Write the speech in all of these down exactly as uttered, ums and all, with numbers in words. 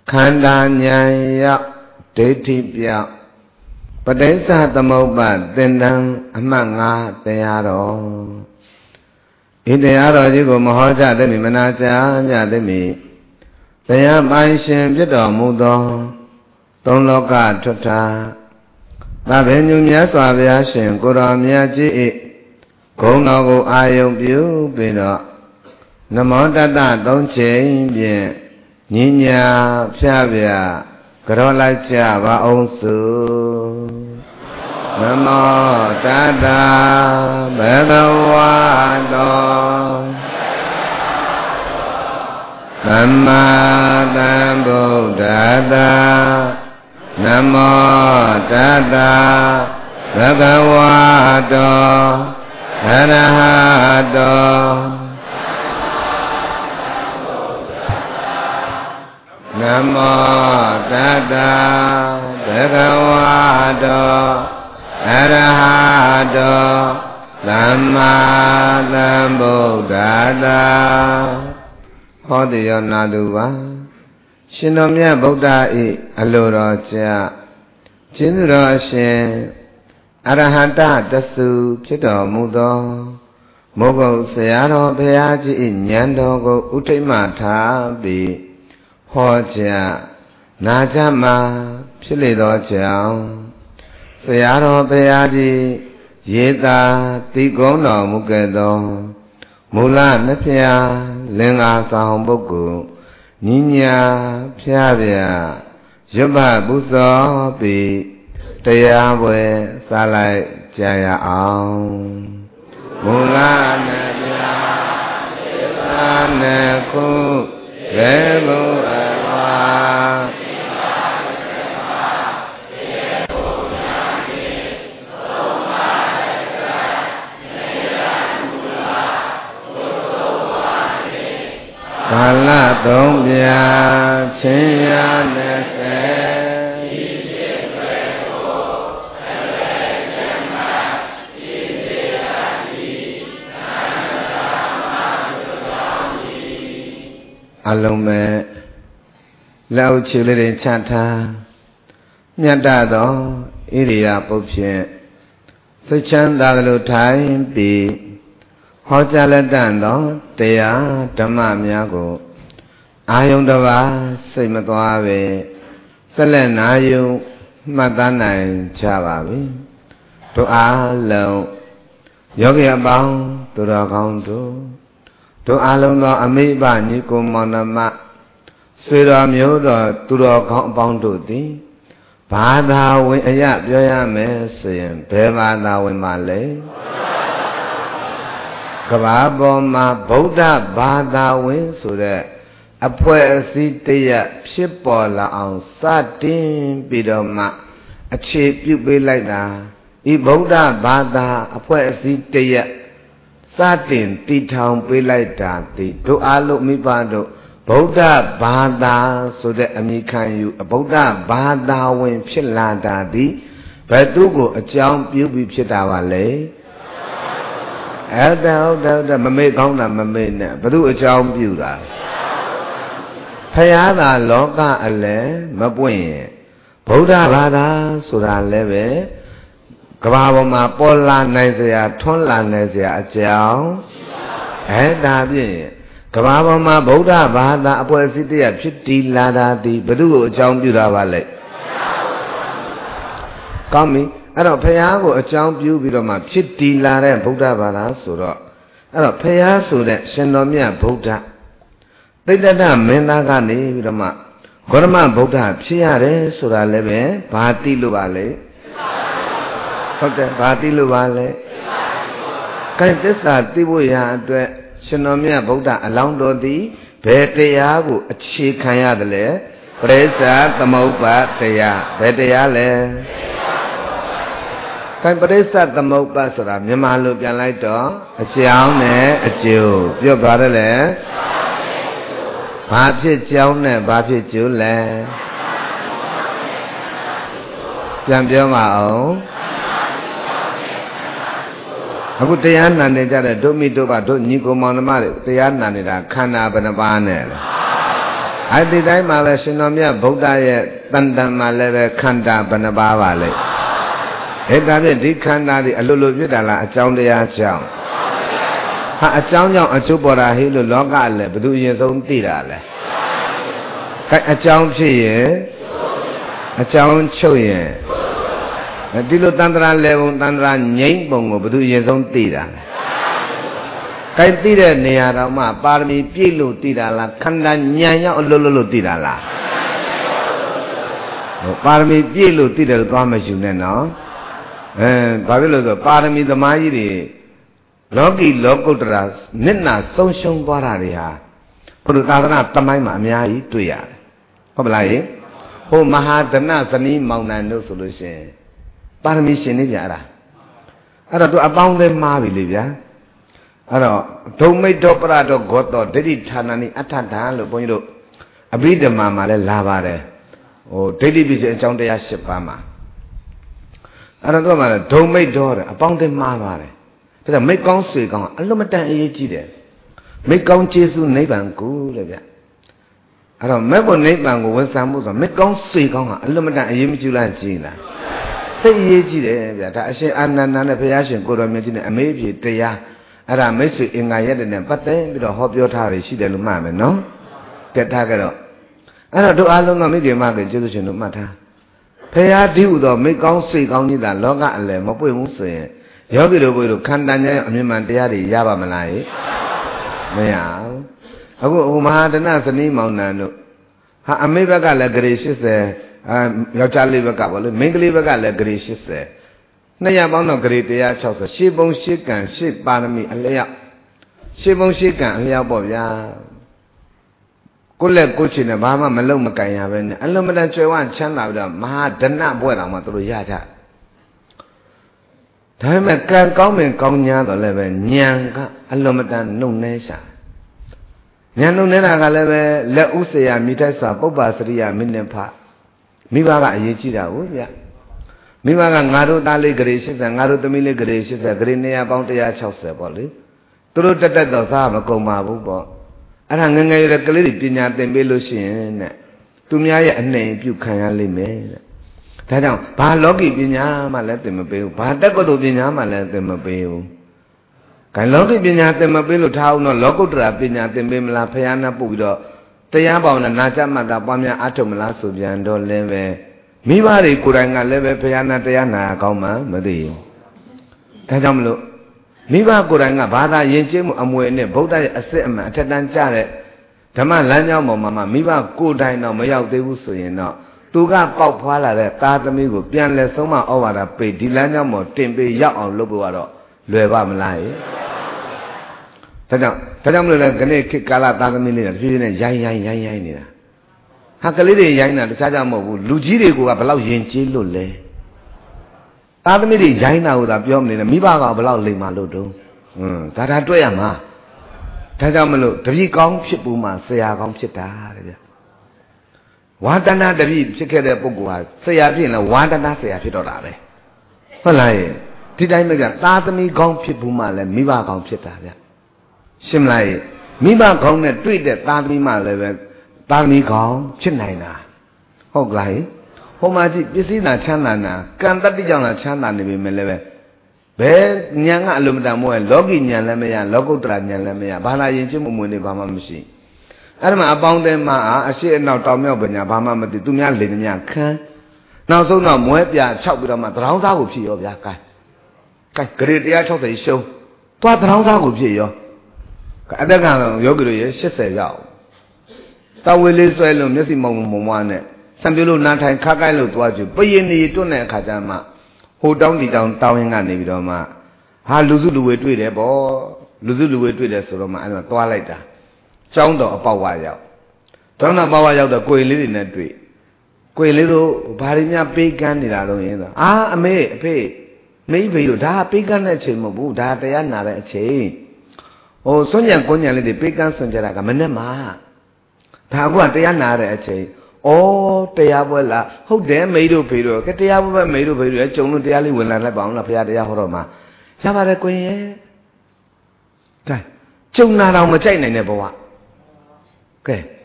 ခန္ဓာဉာဏ်ရောက်ဒိဋ္ဌိပြောက်ပဋိစ္စသမုပ္ပါသင်္တန်းအမှတ်ငါးတရားတော်ဤတရားတော်ကြီးကိုမဟောကြားသည်မနာကြားကြသည်တရားပိုင်ရှင်ဖြစ်တော်မူသောသုံးလောကထွဋ္ဌာသဗ္ဗညုမြတ်စွာဘုရားရှင်ကိုယ်တော်မြတ်ကြီး၏ဂုဏ်တော်ကိုအာယုံပြုပြီးတော့နမောတတ္တသုံးချိန်ဖြင့်ညဉ့်ညာဖြားပြကြောလိုက်ကြပါအောင်စုနမောတတ္တဘဂဝတောသမ္မာသမ္ဗုဒ္ဓတ္တနမောတတ္တဘဂဝတောအရဟတောနမောတတ္တဘဂဝတောအရဟတောသမ္မာသမ္ဗုဒ္ဓတ္တဟောတိယောနာတုပါရှင်တော်မြတ်ဗုဒ္ဓ၏အလိုတော်ကြကျေးဇူးတော်အရှင်အရဟတတသုဖြစ်တော်မူသောမိုးကုတ်ဆရာတော်ဘုရားကြီး၏ဉာဏ်တော်ကိုဥထိတ်မှထားပြီးဟောကြားနာကြမှာဖြစ်လေသောကြောင့်ဆရာတော်ဘုရားကြီးရေသာတိကုံးတော်မူခဲ့သောမူလနှစ်ဖြာလင်္ကာဆောင်ပုဂ္ဂိုလ်ညီညာဖြားပြရွတ်ပပူဇော်ပြီးတရားပွဲစလိုက်ကြရအောင်မူလနှစ်ဖြာရေသာနှစ်ခုရေဘုအဝါကာလသုံးပြချင်းရနဲ့စေဤဖြစ်ွယ်ကိုအလေကျမဤစေတာဤနာမမသုတော်ဤအလုံးမဲ့လောက်ချူလေးတွေချထားမြတ်သောဣရိယာပုဖြင့်စိတ်ချမ်းသာလို့ထိုင်ပြီးဟောကြားလက်တန်သောတရားဓမ္မများကိုအာယုန်တစ်ပါးစိတ်မသွားပဲဆက်လက်နာယုံမှတ်သားနိုင်ကြပါပြီတို့အားလုံးယောဂီအပေါင်းသူတော်ကောင်းတို့တို့အားလုံးသောအမိဘညီကိုမောင်နှမဆွေတော်မျိုးတော်သူတော်ကောင်းအပေါင်းတို့သည်ဘာသာဝင်အရာပြောရမယ်ဆိုရင်ဘယ်ဘာသာဝင်ပါလဲကဘာပေါ်မှာဗုဒ္ဓဘာသာဝင်ဆိုတဲ့အဖွဲ့အစည်းတရက်ဖြစ်ပေါ်လာအောင်စတင်ပြီးတော့မှအခြေပြုပေးလိုက်တာဒီဗုဒ္ဓဘာသာအဖွဲ့အစည်းတရက်စတင်တည်ထောင်ပေးလိုက်တာဒီတို့အားလုံးမိဘတို့ဗုဒ္ဓဘာသာဆိုတဲ့အမိခံယူဗုဒ္ဓဘာသာဝင်ဖြစ်လာတာဒီဘယ်သူကိုအကြောင်းပြုပြီးဖြစ်တာပါလဲအဲ့ဒါဟုတ်တယ်ဟုတ်တယ်မမေ့ကောင်းတာမမေ့နဲ့ဘသူအကြောင်းပြုတာဖယားသာလောကအလဲမပွင့်ရင်ဗုဒ္ဓဘာသာဆိုတာလည်းပဲကဘာပေါ်မှာပေါ်လာနိုင်စရာထွန်းလာနိုင်စရာအကြောင်းအဲ့ဒါဖြင့်ကဘာပေါ်မှာဗုဒ္ဓဘာသာအပွဲအစည်းတရားဖြစ်တည်လာတာဒီဘသူကိုအကြောင်းပြုတာပါလဲကောင်းပြီအဲ့တော့ဖယားကိုအကြောင်းပြုပြီးတော့မှဖြစ်တည်လာတဲ့ဗုဒ္ဓဘာသာဆိုတော့အဲ့တော့ဖယားဆိုတဲ့ရှင်တော်မြတ်ဗုဒ္ဓသိတ္တမင်းသားကနေပြီးတော့မှဂေါရမဗုဒ္ဓဖြစ်ရတယ်ဆိုတာလည်းပဲဘာတိလို့ပါလဲဟုတ်တယ်ဘာတိလို့ပါလဲကဲသစ္စာသိဖို့ရာအတွက်ရှင်တော်မြတ်ဗုဒ္ဓအလောင်းတော်သည်ဘယ်တရားကိုအခြေခံရတယ်လဲပရိစ္ဆာသမုပ္ပါတရားဘယ်တရားလဲခိုင်ပရိစ္ဆသမုပ္ပါဆိုတာမြန်မာလိုပြန်လိုက်တော့အကြောင်းနဲ့အကျိုးပြောပါရလေဘာဖြစ်ကြောင်းနဲ့ဘာဖြစ်ကျိုးလဲပြန်ပြောပါအောင်အခုတရားနာနေကြတဲ့ဒုမိဒုပဒုညီကိုမောင်နှမတွေတရားနာနေတာခန္ဓာဘယ်နှပါးနဲ့လဲခအဲ့ဒီတိုင်းမှာပဲရှင်တော်မြတ်ဗုဒ္ဓရဲ့တန်တန်မှာလည်းပဲခန္ဓာဘယ်နှပါးပါလဲဟဲ့ဒါဖြင့်ဒီခန္ဓာဒီအလိုလိုဖြစ်တာလားအကြောင်းတရားကြောင့်ဟာအကြောင်းကြောင့်အကျိုးပေါ်တာဟိလို့လောကလည်းဘယ်သူအရင်ဆုံးသိတာလဲခိုင်အကြောင်းဖြစ်ရင်အကြောင်းချုပ်ရင်ဒီလိုတန်ត្រာလေပုံတန်ត្រာငြိမ့်ပုံကိုဘယ်သူအရင်ဆုံးသိတာလဲခိုင်သိတဲ့နေရာတော့မှပါရမီပြည့်လို့သိတာလားခန္ဓာဉာဏ်ရောက်အလိုလိုလို့သိတာလားပါရမီပြည့်လို့သိတယ်လို့သွားမယူနဲ့နော်အဲဘာဖြစ်လို့ဆိုပါရမီသမားကြီးတွေလောကီလောကုတ္တရာမျက်နှာဆုံးရှုံးသွားတာတွေဟာဘုရားသာသနာတမိုင်းမှာအများကြီးတွေ့ရတယ်ဟုတ်ပလားယဟိုမဟာဒနဇနီးမောင်နှံတို့ဆိုလို့ရှိရင်ပါရမီရှင်နေကြတာအဲ့တော့သူအပေါင်းသေးမှားပြီလေဗျာအဲ့တော့ဒုံမိတ်တော်ပရတော်ဂောတော်ဒိဋ္ဌိဌာနနိအထထလို့ဘုန်းကြီးတို့အဘိဓမ္မာမှာလည်းလာပါတယ်ဟိုဒိဋ္ဌိပိစအကြောင်းတရား၈ပါးမှာအဲ့တော့သူကမှဒုံမိတ်တော်တဲ့အပေါင်းသေးမှားပါတယ်ဒါကြောင့်မိတ်ကောင်းဆွေကောင်းအလွတ်မတန်အရေးကြီးတယ်မိတ်ကောင်းကျေးဇူးနိဗ္ဗာန်ကိုလေဗျအဲ့တော့မဲ့ဖို့နိဗ္ဗာန်ကိုဝန်ဆံမှုဆိုမိတ်ကောင်းဆွေကောင်းကအလွတ်မတန်အရေးမကြီးလားကြီးလားသိအရေးကြီးတယ်ဗျဒါအရှင်အာနန္ဒာနဲ့ဘုရားရှင်ကိုတော်မြတ်ကြီးနဲ့အမေးအဖြေတရားအဲ့ဒါမိတ်ဆွေအင်္ဂါရက်တဲ့နဲ့ပတ်သက်ပြီးတော့ဟောပြောထားရရှိတယ်လို့မှတ်မယ်နော်ကဲထားကြတော့အဲ့တော့တို့အားလုံးကမိခင်မကကျေးဇူးရှင်တို့မှတ်ထားဘုရားဒီဟုသောမိတ်ကောင်းဆွေကောင်းကြီးသာလောကအလယ်မပွင့်ဘူးဆိုရင်ယောဂီတို့ဘုရားတို့ခန္ဓာဉာဏ်အမြင်မှန်တရားတွေရပါမလားဟိမရဘူးအခုဟိုမဟာဒနဇနီးမောင်နှံတို့ဟာအမေဘက်ကလည်းဂရေ၈၀အာယောက်ျားလေးဘက်ကပေါ့လေမိန်းကလေးဘက်ကလည်းဂရေ၈၀နှစ်ရပေါင်းတော့ဂရေ၁၆၀ရှေးပုံရှေးကံရှေးပါရမီအလျောက်ရှေးပုံရှေးကံအလျောက်ပေါ့ဗျာကိုယ့်လက်ကိုယ်ချင်နဲ့ဘာမှမလုံမကန်ရပဲနဲ့အလုံးမတန်ကျွယ်ဝချမ်းသာပြီးတော့မဟာဒနဘွဲ့တော်မှာသူတို့ရကြဒါပေမဲ့ကံကောင်းပင်ကောင်းညာတော့လည်းပဲဉာဏ်ကအလုံးမတန်နှုတ်နှဲရှာဉာဏ်နှုတ်နှဲတာကလည်းပဲလက်ဥစရာမိထိုက်စွာပုပ္ပါစရိယမိနဖမိဘကအရေးကြီးတာဟုတ်ဗျမိဘကငါတို့သားလေးဂရေ၈၀ငါတို့သမီးလေးဂရေ၈၀ဂရေနေရာပေါင်း၁၆၀ပေါ့လေသူတို့တက်တက်တော့စားမကုန်ပါဘူးပေါ့အဲ့ဒါငငယ်ရကလေးတွေပညာသင်ပေးလို့ရှိရင်တဲ့သူများရဲ့အနေပြုခံရလိမ့်မယ်တဲ့ဒါကြောင့်ဘာလောကီပညာမှလည်းသင်မပေးဘူးဘာတက္ကသိုလ်ပညာမှလည်းသင်မပေးဘူး။ခိုင်လောကီပညာသင်မပေးလို့ထားအောင်တော့လောကုတ္တရာပညာသင်ပေးမလားဖယားနဲ့ပို့ပြီးတော့တရားပေါင်းနဲ့နာကြမှတ်တာပွားများအားထုတ်မလားဆိုပြန်တော့လည်းပဲမိဘတွေကိုယ်တိုင်ကလည်းပဲဖယားနဲ့တရားနာကောင်းမှမသိဘူး။ဒါကြောင့်မလို့မိဘကိုယ်တိုင်ကဘာသာယဉ်ကျေးမှုအမွေနဲ့ဗုဒ္ဓရဲ့အစစ်အမှန်အထက်တန်းကြတဲ့ဓမ္မလမ်းကြောင်းပေါ်မှာမှမိဘကိုယ်တိုင်တော့မရောက်သေးဘူးဆိုရင်တော့သူကပေါက်ဖွာလာတဲ့သားသမီးကိုပြန်လဲဆုံးမဩဝါဒပေးဒီလမ်းကြောင်းပေါ်တင်ပေးရောက်အောင်လုပ်ဖို့ကတော့လွယ်ပါမလား။ဒါကြောင့်ဒါကြောင့်မလို့လည်းခဏခေတ်ကာလသားသမီးလေးတွေတဖြည်းဖြည်းနဲ့ရိုင်းရိုင်းရိုင်းရိုင်းနေတာ။ဟာကလေးတွေရိုင်းတာတခြားကြောင့်မဟုတ်ဘူးလူကြီးတွေကဘယ်လောက်ယဉ်ကျေးလို့လဲ။သားသမီးတွေရိုင်းတာကိုသာပြောမနေနဲ့မိဘကဘယ်လောက်လိမ္မာလို့တုံး။ဟွန်းဒါဒါတွေ့ရမှာ။ဒါကြောင့်မလို့တပည့်ကောင်းဖြစ်ဖို့မှဆရာကောင်းဖြစ်တာတဲ့ဗျ။ဝါတနာတပည့်ဖြစ်ခဲ့တဲ့ပုဂ္ဂိုလ်ဟာဆရာဖြစ်ရင်လည်းဝါတနာဆရာဖြစ်တော့တာပဲ။ဟုတ်လား။ဒီတိုင်းပဲကသားသမီးကောင်းဖြစ်ဖို့မှလည်းမိဘကောင်းဖြစ်တာဗျရှင်းမလားမိဘကောင်းနဲ့တွေ့တဲ့သားသမီးမှလည်းပဲသားသမီးကောင်းဖြစ်နိုင်တာဟုတ်ကလားဟိုမှာကြည့်ပစ္စည်းသာချမ်းသာနာကံတတ္တိကြောင့်သာချမ်းသာနေပြီမဲ့လည်းပဲဘယ်ဉာဏ်ကအလိုမတန်မို့ရဲ့လောကီဉာဏ်လည်းမရလောကုတ္တရာဉာဏ်လည်းမရဘာသာယဉ်ကျေးမှုမွေနေဘာမှမရှိအဲ့ဒါမှအပေါင်းတဲ့မှာအရှိအနောက်တောင်မြောက်ပညာဘာမှမသိသူများလိန်ညခန်းနောက်ဆုံးတော့မွဲပြ၆ပြီးတော့မှသရောင်းသားကိုဖြစ်ရောဗျာကဲကဲဂရေ၁၆၀ရှုံးသွားသရောင်းသားကိုဖြစ်ရောအတက်ကယောဂီတို့ရဲ့၈၀ရောက်တောဝေလေးဆွဲလို့မျက်စိမုံမုံမွားနဲ့ဆံပြလို့နားထိုင်ခါကိုက်လို့သွားကြည့်ပရင်နေတွန့်တဲ့အခါကျမှဟိုတောင်းဒီတောင်းတောင်းရင်ကနေပြီးတော့မှဟာလူစုလူဝေတွေ့တယ်ပေါ့လူစုလူဝေတွေ့တယ်ဆိုတော့မှအဲ့ဒါသွားလိုက်တာကျောင်းတော်အပေါက်ဝရောက်ကျောင်းတော်အပေါက်ဝရောက်တော့ကိုယ်လေးတွေနဲ့တွေ့ကိုယ်လေးတို့ဘာတွေများပေးကမ်းနေတာတော့ရင်ဆိုအာအမေအဖေမိဖေတို့ဒါပေးကမ်းတဲ့အချိန်မဟုတ်ဘူးဒါတရားနာတဲ့အချိန်ဟိုစွန့်ညံကွန်းညံလေးတွေပေးကမ်းစွန့်ကြတာကမနဲ့မှာဒါကတရားနာတဲ့အချိန်ဩတရားပွဲလားဟုတ်တယ်မိတို့ဖေတို့ကတရားပွဲပဲမိတို့ဖေတို့လည်းကြုံလို့တရားလေးဝင်လာလိုက်ပါအောင်လားဘုရားတရားဟောတော့မှာရပါတယ်ကိုရင်ရဲ့ကဲကြုံနာတော့မကြိုက်နိုင်တဲ့ဘဝကဲ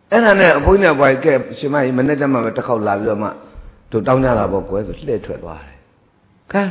အဲ့ဒါနဲ့အဖိုးနဲ့ဘွားကြီးကဲရှင်မကြီးမနေ့ကမှပဲတစ်ခေါက်လာပြီးတော့မှတို့တောင်းကြတာပေါ့ကွယ်ဆိုလှည့်ထွက်သွားတယ်ခါ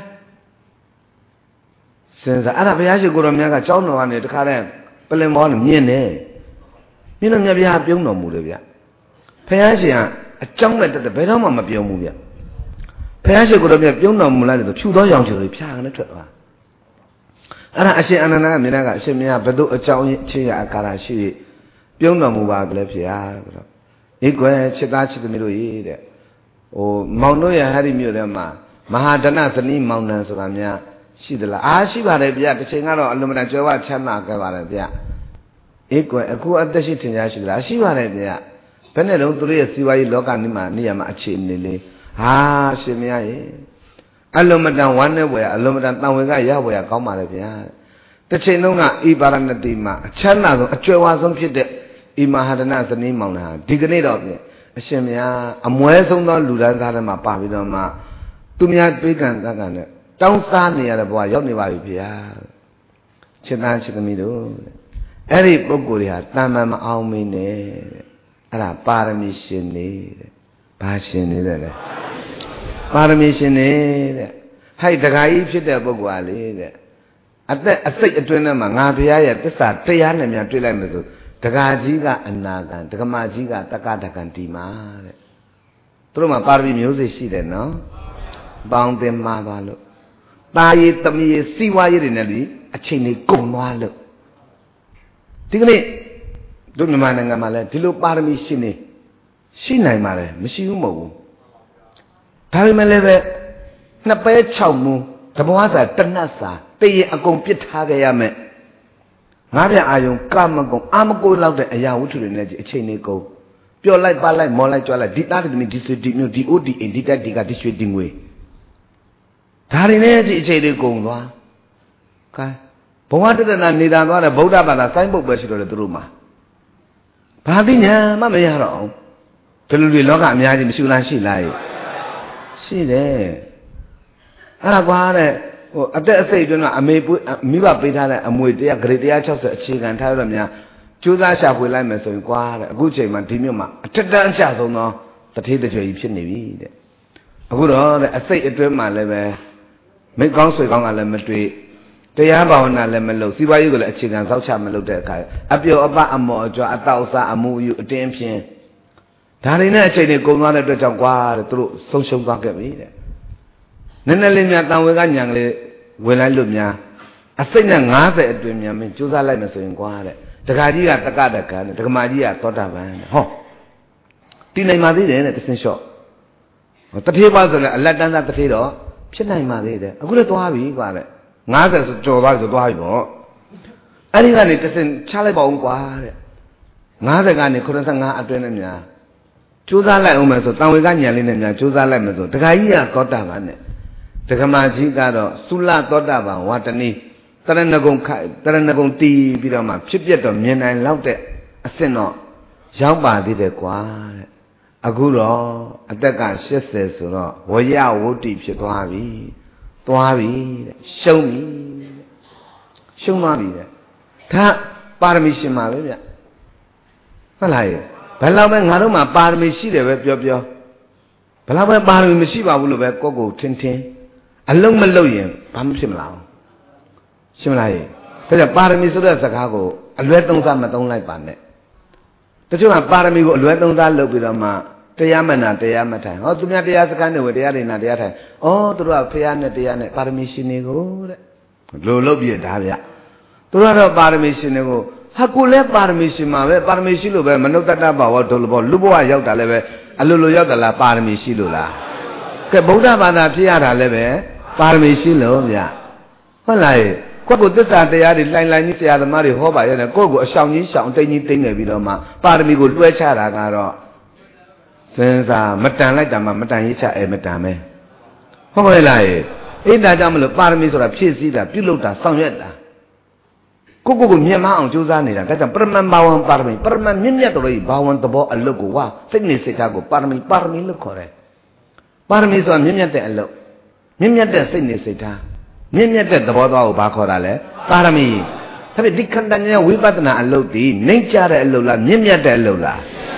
စဉ်းစားအဲ့ဒါဘုရားရှိခိုးတော်မြတ်ကကြောင်းတော်ကနေတခါတည်းပလင်မောနဲ့မြင်တယ်မြင်တော့မြတ်ဗျာပြုံးတော်မူတယ်ဗျဘုရားရှင်ကအကြောင်းနဲ့တက်တယ်ဘယ်တော့မှမပြုံးဘူးဗျဘုရားရှိခိုးတော်မြတ်ပြုံးတော်မူလိုက်တယ်ဆိုဖြူသောရောင်ချင်တွေဖြာကနေထွက်သွားအဲ့ဒါအရှင်အနန္ဒာကမြင်တာကအရှင်မြတ်ဘယ်သူအကြောင်းချင်းရအကာရရှိပြုံးတော်မူပါကလေးဖေဟာဆိုတော့ဤကွယ်ချစ်သားချစ်သမီးတို့ရေးတဲ့ဟိုမောင်တို့ရဟရိမြို့ထဲမှာမဟာဒနသနီမောင်နှံဆိုတာများရှိသလားအားရှိပါတယ်ဗျတစ်ချိန်ကတော့အလုံးမတန်ကြွယ်ဝချမ်းသာခဲ့ပါတယ်ဗျဤကွယ်အခုအသက်ရှိထင်ရှားရှိသလားရှိပါတယ်ဗျဘယ်နဲ့လုံးသူတို့ရဲ့စီဝါရေးလောကနိမနေရာမှာအခြေအနေလေးဟာရှင်မရရဲ့အလုံးမတန်ဝမ်းနဲ့ဘွယ်အလုံးမတန်တန်ဝင်ကရဘွယ်ကောင်းပါလေဗျာတစ်ချိန်လုံးကဤပါရဏတိမှာအချမ်းသာဆုံးအကျွယ်ဝဆုံးဖြစ်တဲ့ဤမဟာဒနသနီမောင်နှံဒီကနေ့တော့ပြင်အရှင်မြတ်အမွဲဆုံးသောလူဒန်းသားတွေမှာပါပြီးတော့မှသူများပေးကံသက်ကံနဲ့တောင်းစားနေရတဲ့ဘဝရောက်နေပါပြီဗျာချစ်သားချစ်သမီးတို့အဲ့ဒီပုဂ္ဂိုလ်တွေဟာတန်မှန်မအောင်မင်းနဲ့အဲ့ဒါပါရမီရှင်နေတဲ့ဘာရှင်နေတဲ့လဲပါရမီရှင်နေတဲ့ဟဲ့တခါကြီးဖြစ်တဲ့ပုဂ္ဂိုလ်ဟာလေတဲ့အသက်အစိတ်အတွင်းထဲမှာငါဘုရားရဲ့သစ္စာတရားနဲ့များတွေ့လိုက်မယ်ဆိုတက္ကကြီးကအနာကံတက္ကမကြီးကတက္ကတကံတီမာတဲ့သူတို့မှာပါရမီမျိုးစေ့ရှိတယ်နော်ပေါင်းတင်မှာပါလို့ตาရည်သမီးရည်စီဝါရည်တွေနဲ့လေအချိန်လေးကုန်သွားလို့ဒီကနေ့တို့မြန်မာနိုင်ငံမှာလည်းဒီလိုပါရမီရှိနေရှိနိုင်ပါတယ်မရှိဘူးမဟုတ်ဘူးဒါပေမဲ့လည်းပဲနှစ်ပဲ၆မူတဘွားစာတနတ်စာတည်ရင်အကုန်ပြစ်ထားခဲ့ရမယ်ငါးပြအာယုံကာမကုံအာမကိုလောက်တဲ့အရာဝတ္ထုတွေနဲ့ကြီးအချိန်လေးကုန်ပျော်လိုက်ပါလိုက်မော်လိုက်ကြွားလိုက်ဒီသားဒီသမီးဒီဆွေဒီမျိုးဒီအိုဒီအိမ်ဒီတက်ဒီကဒီရွှေဒီငွေဒါတွေနဲ့ကြီးအချိန်လေးကုန်သွားကဲဘဝတတနာနေတာသွားတဲ့ဗုဒ္ဓဘာသာစိုင်းပုတ်ပဲရှိတော့တယ်သူတို့မှာဘာသိညာမှမရတော့အောင်ဒီလိုတွေလောကအများကြီးမရှိလားရှိလားရှိတယ်အဲ့ဒါကွာတဲ့ဟိုအသက်အစိတ်အတွင်းကအမေမိဘပေးထားတဲ့အမွေတရားဂရေတရား၆၀အခြေခံထားရတော့များကြိုးစားရှာဖွေလိုက်မယ်ဆိုရင်ကွာတဲ့အခုချိန်မှာဒီမြို့မှာအထက်တန်းအချဆုံးသောတထေးတကြွကြီးဖြစ်နေပြီတဲ့အခုတော့တဲ့အစိတ်အတွင်းမှာလည်းပဲမိကောင်းဆွေကောင်းကလည်းမတွေ့တရားဘာဝနာလည်းမလုပ်စီးပွားရေးကိုလည်းအခြေခံစောက်ချမလုပ်တဲ့အခါအပျော်အပအမော်အကြွအတောက်အစားအမှုအယူအတင်းဖြင့်ဒါတွေနဲ့အချိန်တွေကုန်သွားတဲ့အတွက်ကြောင့်ကွာတဲ့သူတို့ဆုံးရှုံးသွားခဲ့ပြီတဲ့နည်းနည်းလေးများတန်ဝေကညံကလေးဝင်လိုက်လို့များအစိတ်နဲ့၅၀အတွင်းများမင်းကြိုးစားလိုက်မယ်ဆိုရင်ကွာတဲ့တခါကြီးကတက္ကတကံတဲ့ဒကမာကြီးကသောတာပန်တဲ့ဟောတည်နိုင်ပါသေးတယ်တဲ့တဆင်းလျှော့တထေးပါဆိုလည်းအလတ်တန်းသားတထေးတော့ဖြစ်နိုင်ပါသေးတယ်အခုလည်းသွားပြီကွာတဲ့၅၀ဆိုကြော်သွားပြီဆိုသွားပြီပေါ့အဲ့ဒီကနေတဆင်းချလိုက်ပါဦးကွာတဲ့၅၀ကနေခုနစ်ဆယ့်ငါးအတွင်းနဲ့များကြိုးစားလိုက်အောင်မယ်ဆိုတန်ဝေကညံလေးနဲ့များကြိုးစားလိုက်မယ်ဆိုတခါကြီးကသောတာပန်နဲ့ဒကမာကြီးကတော့သုလသောတာပန်ဝါတနိတရဏဂုံခိုက်တရဏဂုံတီးပြီးတော့မှဖြစ်ပြတော့မြင်နိုင်လောက်တဲ့အဆင့်တော့ရောက်ပါသေးတယ်ကွာတဲ့အခုတော့အသက်က၈၀ဆိုတော့ဝရဝုတ္တိဖြစ်သွားပြီသွားပြီတဲ့ရှုံးပြီရှုံးသွားပြီတဲ့ဒါပါရမီရှင်ပါပဲဗျဟုတ်လားရဲ့ဘယ်လောက်ပဲငါတို့မှာပါရမီရှိတယ်ပဲပြောပြောဘယ်လောက်ပဲပါရမီမရှိပါဘူးလို့ပဲကိုယ့်ကိုယ်ထင်ထင်အလုံးမလုံးရင်ဘာမှဖြစ်မလားရှင်းမလားရဲ့ဒါကြောင့်ပါရမီဆိုတဲ့စကားကိုအလွဲသုံးစားမသုံးလိုက်ပါနဲ့တချို့ကပါရမီကိုအလွဲသုံးစားလုပ်ပြီးတော့မှတရားမနာတရားမထိုင်ဟောသူများတရားစကားနဲ့ဝေတရားတွေနာတရားထိုင်ဩသူတို့ကဖះနဲ့တရားနဲ့ပါရမီရှင်တွေကိုတဲ့လို့လုပ်ပြဒါဗျသူတို့ကတော့ပါရမီရှင်တွေကိုဟာကိုလည်းပါရမီရှင်မှာပဲပါရမီရှိလို့ပဲမနုဿတ္တဘဝဒုလဘောလူဘဝရောက်တာလည်းပဲအလိုလိုရောက်တာလားပါရမီရှိလို့လားကဲဗုဒ္ဓဘာသာဖြစ်ရတာလည်းပဲပါရမီရှိလို့ဗျဟုတ်လားကိုယ့်ကိုသစ္စာတရားတွေလှိုင်လှိုင်ကြီးဆရာသမားတွေဟောပါရဲ့ကိုယ့်ကိုအရှောင်ကြီးရှောင်တိတ်ကြီးတိတ်နေပြီးတော့မှပါရမီကိုလွှဲချတာကတော့စဉ်းစားမတန်လိုက်တာမှမတန်ရေးချအဲမတန်ပဲဟုတ်ပါရဲ့လားအဲ့ဒါကြောင့်မလို့ပါရမီဆိုတာဖြည့်ဆည်းတာပြုလုပ်တာဆောင်ရွက်တာကိုကိုကိုမြင်မအောင်ကြိုးစားနေတာဒါကြောင့်ပရမန်ဘာဝံပါရမီပရမန်မြင့်မြတ်တော်ရဲ့ဘာဝံသဘောအလုပ်ကိုဝါစိတ်နေစိတ်ထားကိုပါရမီပါရမီလို့ခေါ်တယ်ပါရမီဆိုတာမြင့်မြတ်တဲ့အလုပ်မြင့်မြတ်တဲ့စိတ်နေစိတ်ထားမြင့်မြတ်တဲ့သဘောသွားကိုဘာခေါ်တာလဲပါရမီဒါပေမဲ့ဒီခန္ဓာဉာဏ်ဝိပဿနာအလုပ်ဒီနှိမ့်ချတဲ့အလုပ်လားမြင့်မြတ်တဲ့အလုပ်လား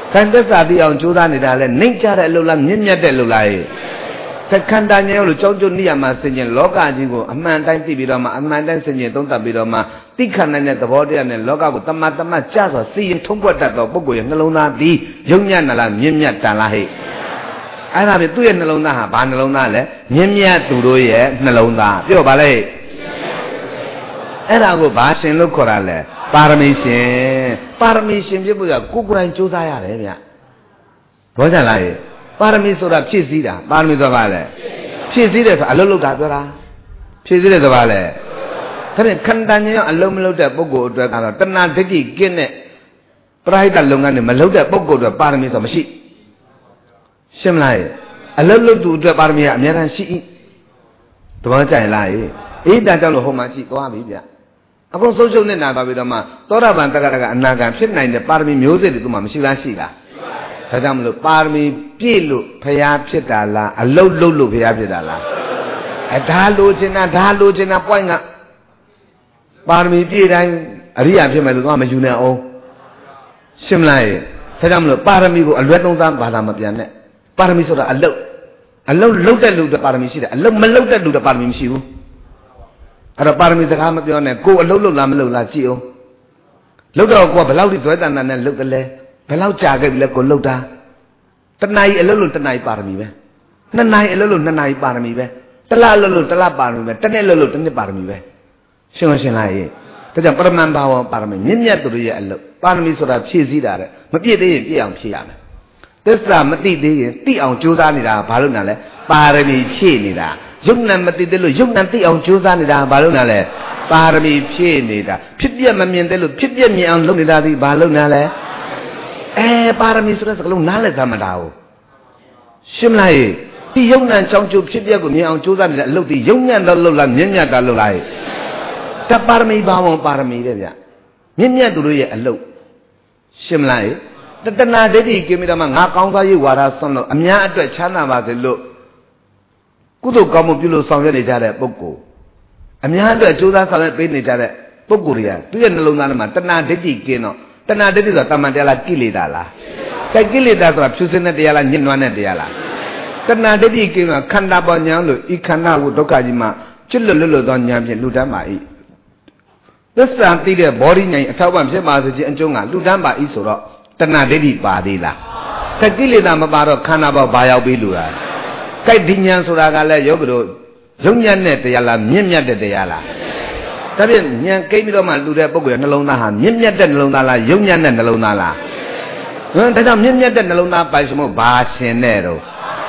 看这啥地方就在你那嘞，人家的路啦，人家的路来。在看大年有朝就你阿妈生年，老家经过阿妈单地比了嘛，阿妈单生年东大比了嘛，地看那年的包的呢，老家过他妈他妈家说事情通过得到，不过那老那地永远那啦，人家单啦嘿。哎，那边对那老那哈，把那老那嘞，人家都多耶，那老那，对吧嘞？哎，那个把线路过来嘞。巴尔米线，巴尔米线就不要，个个人就这样嘞，呀。我讲来，巴尔米说的偏西的，巴尔米说啥嘞？偏西的说阿鲁鲁达多啦，偏西的说啥嘞？他们看单人阿鲁没鲁的不过的，看到，但那这几件呢，不然他龙安的没鲁的不过的巴尔米什么事？什么来？阿鲁鲁都的巴尔米阿面上西，怎么讲来？一旦叫了后面去多少米边？阿公说就那哪把比的嘛，多少万大概大概那个偏南的巴尔米苗子的都嘛没修完西啦。他讲么咯，巴尔米别路偏呀偏大啦，啊路路路偏呀偏大啦。哎，他路去那他路去那关个，巴尔米别人阿里亚偏嘛都都没修呢哦。什么来？他讲么咯，巴尔米个阿乱东山巴他们变呢，巴尔米说的阿路，阿路路的路的巴尔米是的，阿路没路的路的巴尔米是不？အဲ့တော့ပါရမီစကားမပြောနဲ့ကိုယ်အလုပ်လုပ်လားမလုပ်လားကြည့်အောင်လုပ်တော့ကိုကဘယ်လောက်ဒီဇွဲတန်တန်နဲ့လုပ်တယ်လဲဘယ်လောက်ကြာခဲ့ပြီလဲကိုလုပ်တာတဏှာကြီးအလုပ်လို့တဏှာကြီးပါရမီပဲနှစ်နာရီအလုပ်လို့နှစ်နာရီပါရမီပဲတလအလုပ်လို့တလပါရမီပဲတစ်နှစ်လုပ်လို့တစ်နှစ်ပါရမီပဲရှင်းမရှင်းလားရေးဒါကြောင့်ပရမန်ဘာဝပါရမီမြင့်မြတ်သူတို့ရဲ့အလုပ်ပါရမီဆိုတာဖြည့်စည်းတာတဲ့မပြည့်သေးရင်ပြည့်အောင်ဖြည့်ရမယ်သစ္စာမသိသေးရင်သိအောင်ကြိုးစားနေတာဘာလို့နာလဲပါရမီဖြည့်နေတာယုံနံမသိသေးလို့ယုံနံသိအောင်ကြိုးစားနေတာဘာလို့နာလဲပါရမီဖြည့်နေတာဖြစ်ပြမမြင်သေးလို့ဖြစ်ပြမြင်အောင်လုပ်နေတာဒီဘာလို့နာလဲအဲပါရမီဆိုတဲ့စကားလုံးနားလည်သမှာတာကိုရှင်းမလားဒီယုံနံကြောင့်ကျိုးဖြစ်ပြကိုမြင်အောင်ကြိုးစားနေတဲ့အလုပ်ဒီယုံညံ့တော့လုပ်လားမြင့်မြတ်တာလုပ်လားတပါရမီဘာဝပါရမီတဲ့ဗျမြင့်မြတ်သူတို့ရဲ့အလုပ်ရှင်းမလားတတနာဒိဋ္ဌိကိမိတော်မှာငါကောင်းစားရေးဝါဒဆွမ်းလို့အများအတွက်ချမ်းသာပါစေလို့ကုသိုလ်ကောင်းမှုပြုလို့ဆောင်ရွက်နေကြတဲ့ပုဂ္ဂိုလ်အများအတွက်ကြိုးစားဆောင်ရွက်ပေးနေကြတဲ့ပုဂ္ဂိုလ်တွေကသူ့ရဲ့နှလုံးသားထဲမှာတဏှာဒိဋ္ဌိကင်းတော့တဏှာဒိဋ္ဌိဆိုတာတမန်တရားလားကိလေသာလားအဲကိလေသာဆိုတာဖြူစင်တဲ့တရားလားညှဉ်းနှွမ်းတဲ့တရားလားတဏှာဒိဋ္ဌိကင်းတော့ခန္ဓာပေါ်ညာလို့ဤခန္ဓာကိုဒုက္ခကြီးမှာချွတ်လွတ်လွတ်လွတ်သောညာဖြင့်လူတန်းပါ၏သစ္စာသိတဲ့ဘောဓိဉာဏ်အထောက်ပံ့ဖြစ်ပါစေခြင်းအကျိုးကလူတန်းပါ၏ဆိုတော့တဏှာဒိဋ္ဌိပါသေးလားအဲကိလေသာမပါတော့ခန္ဓာပေါ်ဘာရောက်ပြီးလူတာကြိုက်ဒီဉာဏ်ဆိုတာကလည်းယောဂတို့ယုံညံ့တဲ့တရားလားမြင့်မြတ်တဲ့တရားလားဒါဖြင့်ဉာဏ်ကိမ့်ပြီးတော့မှလူတဲ့ပုဂ္ဂိုလ်ရဲ့နှလုံးသားဟာမြင့်မြတ်တဲ့နှလုံးသားလားယုံညံ့တဲ့နှလုံးသားလားဟမ်ဒါကြောင့်မြင့်မြတ်တဲ့နှလုံးသားပိုင်စမို့ဘာရှင်တဲ့တော့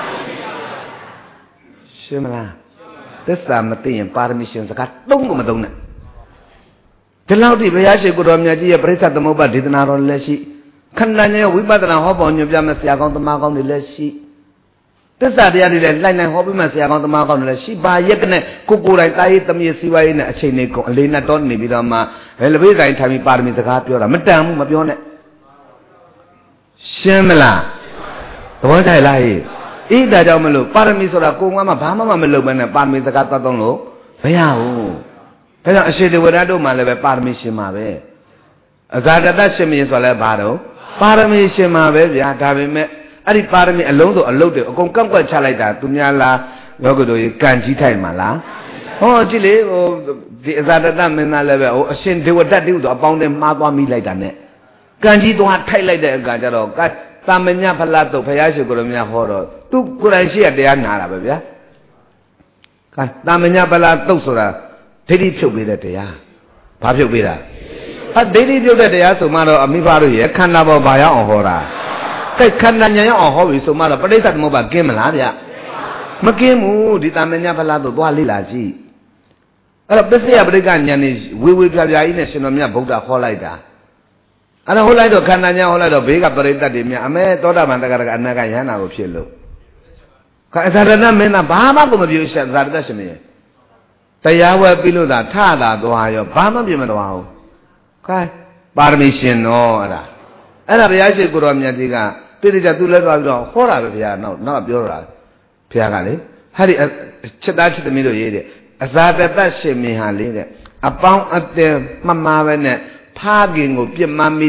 ရှင်းမလားသစ္စာမသိရင်ပါရမီရှင်စကားသုံးကိုမသုံးနဲ့ဒီလောက်ဒီဘုရားရှိခိုးတော်မြတ်ကြီးရဲ့ပရိစ္ဆသမုပ္ပါဒေသနာတော်လည်းရှိခန္ဓာဉာဏ်ဝိပဿနာဟောပေါ်ညွှန်ပြမဲ့ဆရာကောင်းသမားကောင်းတွေလည်းရှိသစ္စာတရားတွေလည်းလိုက်နိုင်ဟောပြီးမှဆရာကောင်းသမားကောင်းတွေလည်းရှိပါရက်နဲ့ကိုကိုယ်တိုင်တာရေးသမီးစီဝါရေးနဲ့အချိန်လေးကိုအလေးနဲ့တော့နေပြီးတော့မှဘယ်လပိဆိုင်ထိုင်ပြီးပါရမီစကားပြောတာမတန်ဘူးမပြောနဲ့ရှင်းမလားသဘောကျလားဟိအေးဒါကြောင့်မလို့ပါရမီဆိုတာကိုယ်ကမှဘာမှမလုပ်ဘဲနဲ့ပါရမီစကားသွားတော့လို့မရဘူးဒါကြောင့်အရှိတဝရတို့မှလည်းပဲပါရမီရှင်မှာပဲအဇာတတရှင်မင်းဆိုလည်းဘာတော့ပါရမီရှင်မှာပဲဗျာဒါပေမဲ့အဲ့ဒီပါရမီအလုံးစုံအလုပ်တွေအကုန်ကန့်ကွက်ချလိုက်တာသူများလားယောဂတို့ကံကြီးထိုက်မှာလားဟောကြည့်လေဟိုဒီအဇာတတမင်းသားလည်းပဲဟိုအရှင်ဒေဝတ္တတိဟုဆိုအပေါင်းနဲ့မှားသွားမိလိုက်တာနဲ့ကံကြီးသွားထိုက်လိုက်တဲ့အခါကျတော့ကသာမညဖလားတော့ဘုရားရှိခိုးတော်များဟောတော့သူကိုယ်တိုင်ရှိရတရားနာတာပဲဗျာကသာမညဖလားတုတ်ဆိုတာဒိဋ္ဌိဖြုတ်ပေးတဲ့တရားဘာဖြုတ်ပေးတာဟာဒိဋ္ဌိဖြုတ်တဲ့တရားဆိုမှတော့အမိဘတို့ရဲ့ခန္ဓာပေါ်ဘာရောက်အောင်ဟောတာကဲခန္ဓာဉာဏ်ရောက်အောင်ဟောပြီဆိုမှတော့ပဋိစ္စသမုပ္ပါကင်းမလားဗျမကင်းဘူးဒီတာမညဖလားတော့သွားလေ့လာကြည့်အဲ့တော့ပစ္စယပဋိက္ခဉာဏ်နေဝေဝေပြပြကြီးနဲ့ရှင်တော်မြတ်ဗုဒ္ဓဟောလိုက်တာအဲ့တော့ဟောလိုက်တော့ခန္ဓာဉာဏ်ဟောလိုက်တော့ဘေးကပရိသတ်တွေမြတ်အမဲသောတာပန်တက္ကရာကအနာကယဟနာကိုဖြစ်လို့ခါအသာရဏမင်းသားဘာမှကိုမပြောရှာသာရတရှင်မင်းတရားဝဲပြီးလို့သာထတာသွားရောဘာမှပြင်မသွားဘူးခိုင်းပါရမီရှင်တော့အဲ့ဒါအဲ့ဒါဘုရားရှိခိုးတော်မြတ်ကြီးကတိတိကျသူလည်းသွားပြီးတော့ဟောတာပဲဘုရားနောက်နောက်ပြောတာဘုရားကလေဟာဒီချက်သားချက်သမီးတို့ရေးတယ်အဇာတတရှင်မင်းဟာလေတဲ့အပေါင်းအသင်းမမှားပဲနဲ့ဖားခင်ကိုပြစ်မှားမိတဲ့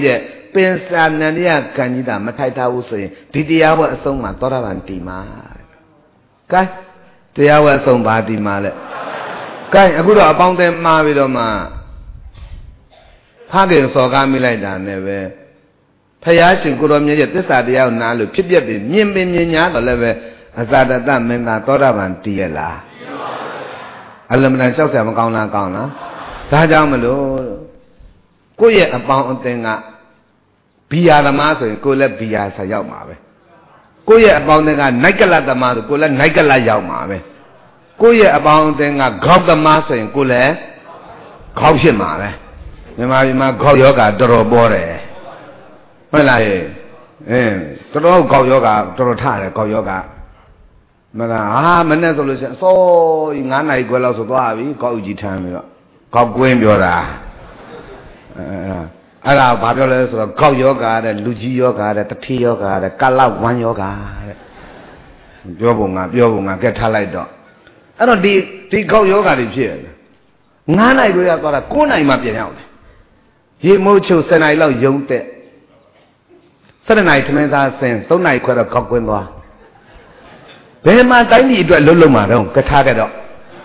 ပင်စာနန္ဒယကံကြီးတာမထိုက်ထားဘူးဆိုရင်ဒီတရားဝတ်အဆုံးမှာသောတာပန်တည်မှာကဲတရားဝတ်အဆုံးပါတည်မှာလေကဲအခုတော့အပေါင်းအသင်းမှားပြီးတော့မှဖခင်စော်ကားမိလိုက်တာနဲ့ပဲဖယားရှင်ကိုရောမြတ်ရဲ့သစ္စာတရားကိုနားလို့ဖြစ်ပြပြီးမြင်ပင်မြင်ညာတော့လည်းပဲအဇာတတမင်းသားသောတာပန်တည်ရလားအလမဏလျှောက်ဆရာမကောင်းလားကောင်းလားဒါကြောင့်မလို့ကိုယ့်ရဲ့အပေါင်းအသင်းကဘီယာသမားဆိုရင်ကိုယ်လည်းဘီယာဆက်ရောက်မှာပဲကိုယ့်ရဲ့အပေါင်းအသင်းကနိုင်ကလသမားဆိုကိုယ်လည်းနိုင်ကလရောက်မှာပဲကိုယ့်ရဲ့အပေါင်းအသင်းကခေါက်သမားဆိုရင်ကိုယ်လည်းခေါက်ဖြစ်မှာပဲမြန်မာပြည်မှာခေါက်ယောဂတော်တော်ပေါ်တယ်ဟုတ်လားဟဲ့အင်းတော်တော်ခေါက်ယောဂတော်တော်ထတယ်ခေါက်ယောဂမလားဟာမနဲ့ဆိုလို့ရှိရင်အစောကြီး9နာရီခွဲလောက်ဆိုသွားပြီခေါက်ကြီးထမ်းပြီးတော့ခေါက်ကွင်းပြောတာအဲအဲ့ဒါဘာပြောလဲဆိုတော့ခေါက်ယောဂတဲ့လူကြီးယောဂတဲ့တတိယောဂတဲ့ကလဝမ်းယောဂတဲ့ပြောပုံကပြောပုံကကဲထားလိုက်တော့အဲ့တော့ဒီဒီခေါက်ယောဂတွေဖြစ်တယ်9နာရီခွဲရောက်သွားတာ9နာရီမှပြန်ရောက်တယ်ရေမိုးချုပ်10နာရီလောက်ယုံတဲ့7နာရီထမင်းသားဆင်း3နာရီခွဲတော့ခေါက်ကွင်းသွားဘယ်မှာတိုင်းပြည်အတွက်လုံးလုံးမှာတော့ကထားကြတော့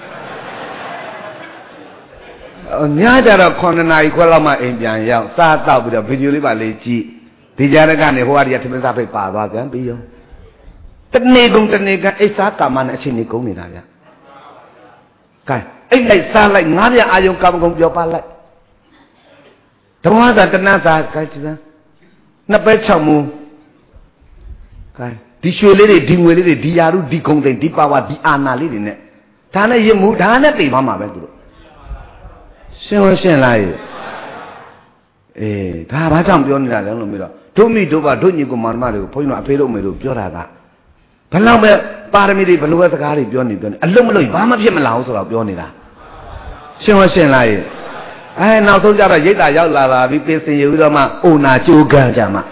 ညကြတော့9နာရီခွဲလောက်မှအိမ်ပြန်ရောက်စားတော့ပြီးတော့ဗီဒီယိုလေးပါလေးကြည့်ဒီကြားရကနေဟိုဟာဒီကထမင်းစားဖိတ်ပါသွားပြန်ပြီးရောတနေ့ကုန်တနေ့ကအိတ်စားကာမနဲ့အချိန်နေကုန်နေတာဗျကဲအိတ်လိုက်စားလိုက်ငါးပြအာယုံကာမကုန်ပြောပါလိုက်ဓမ္မသာတဏ္ဍသာကဲကြည်စမ်းနှစ်ပဲ၆မူကဲဒီရွှေလေးတွေဒီငွေလေးတွေဒီယာရုဒီကုံသိမ်ဒီပါဝါဒီအာနာလေးတွေနဲ့ဒါနဲ့ရမှုဒါနဲ့သိသွားမှာပဲသူတို့ရှင်းဝရှင်းလားအေးဒါဘာကြောင့်ပြောနေတာလဲလို့မေးတော့ဒုမိဒုဘဒုညိကိုမာရမတွေကိုဘုန်းကြီးတို့အဖေတို့မေတို့ပြောတာကဘလောက်ပဲပါရမီတွေဘလို့ပဲစကားတွေပြောနေပြောနေအလုံးမလို့ဘာမှဖြစ်မလာဘူးဆိုတော့ပြောနေတာရှင်းဝရှင်းလားအဲနောက်ဆုံးကြတော့ရိတ်တာရောက်လာပါပြီပြင်စင်ယူပြီးတော့မှအိုနာကြိုးကန်ကြမှာ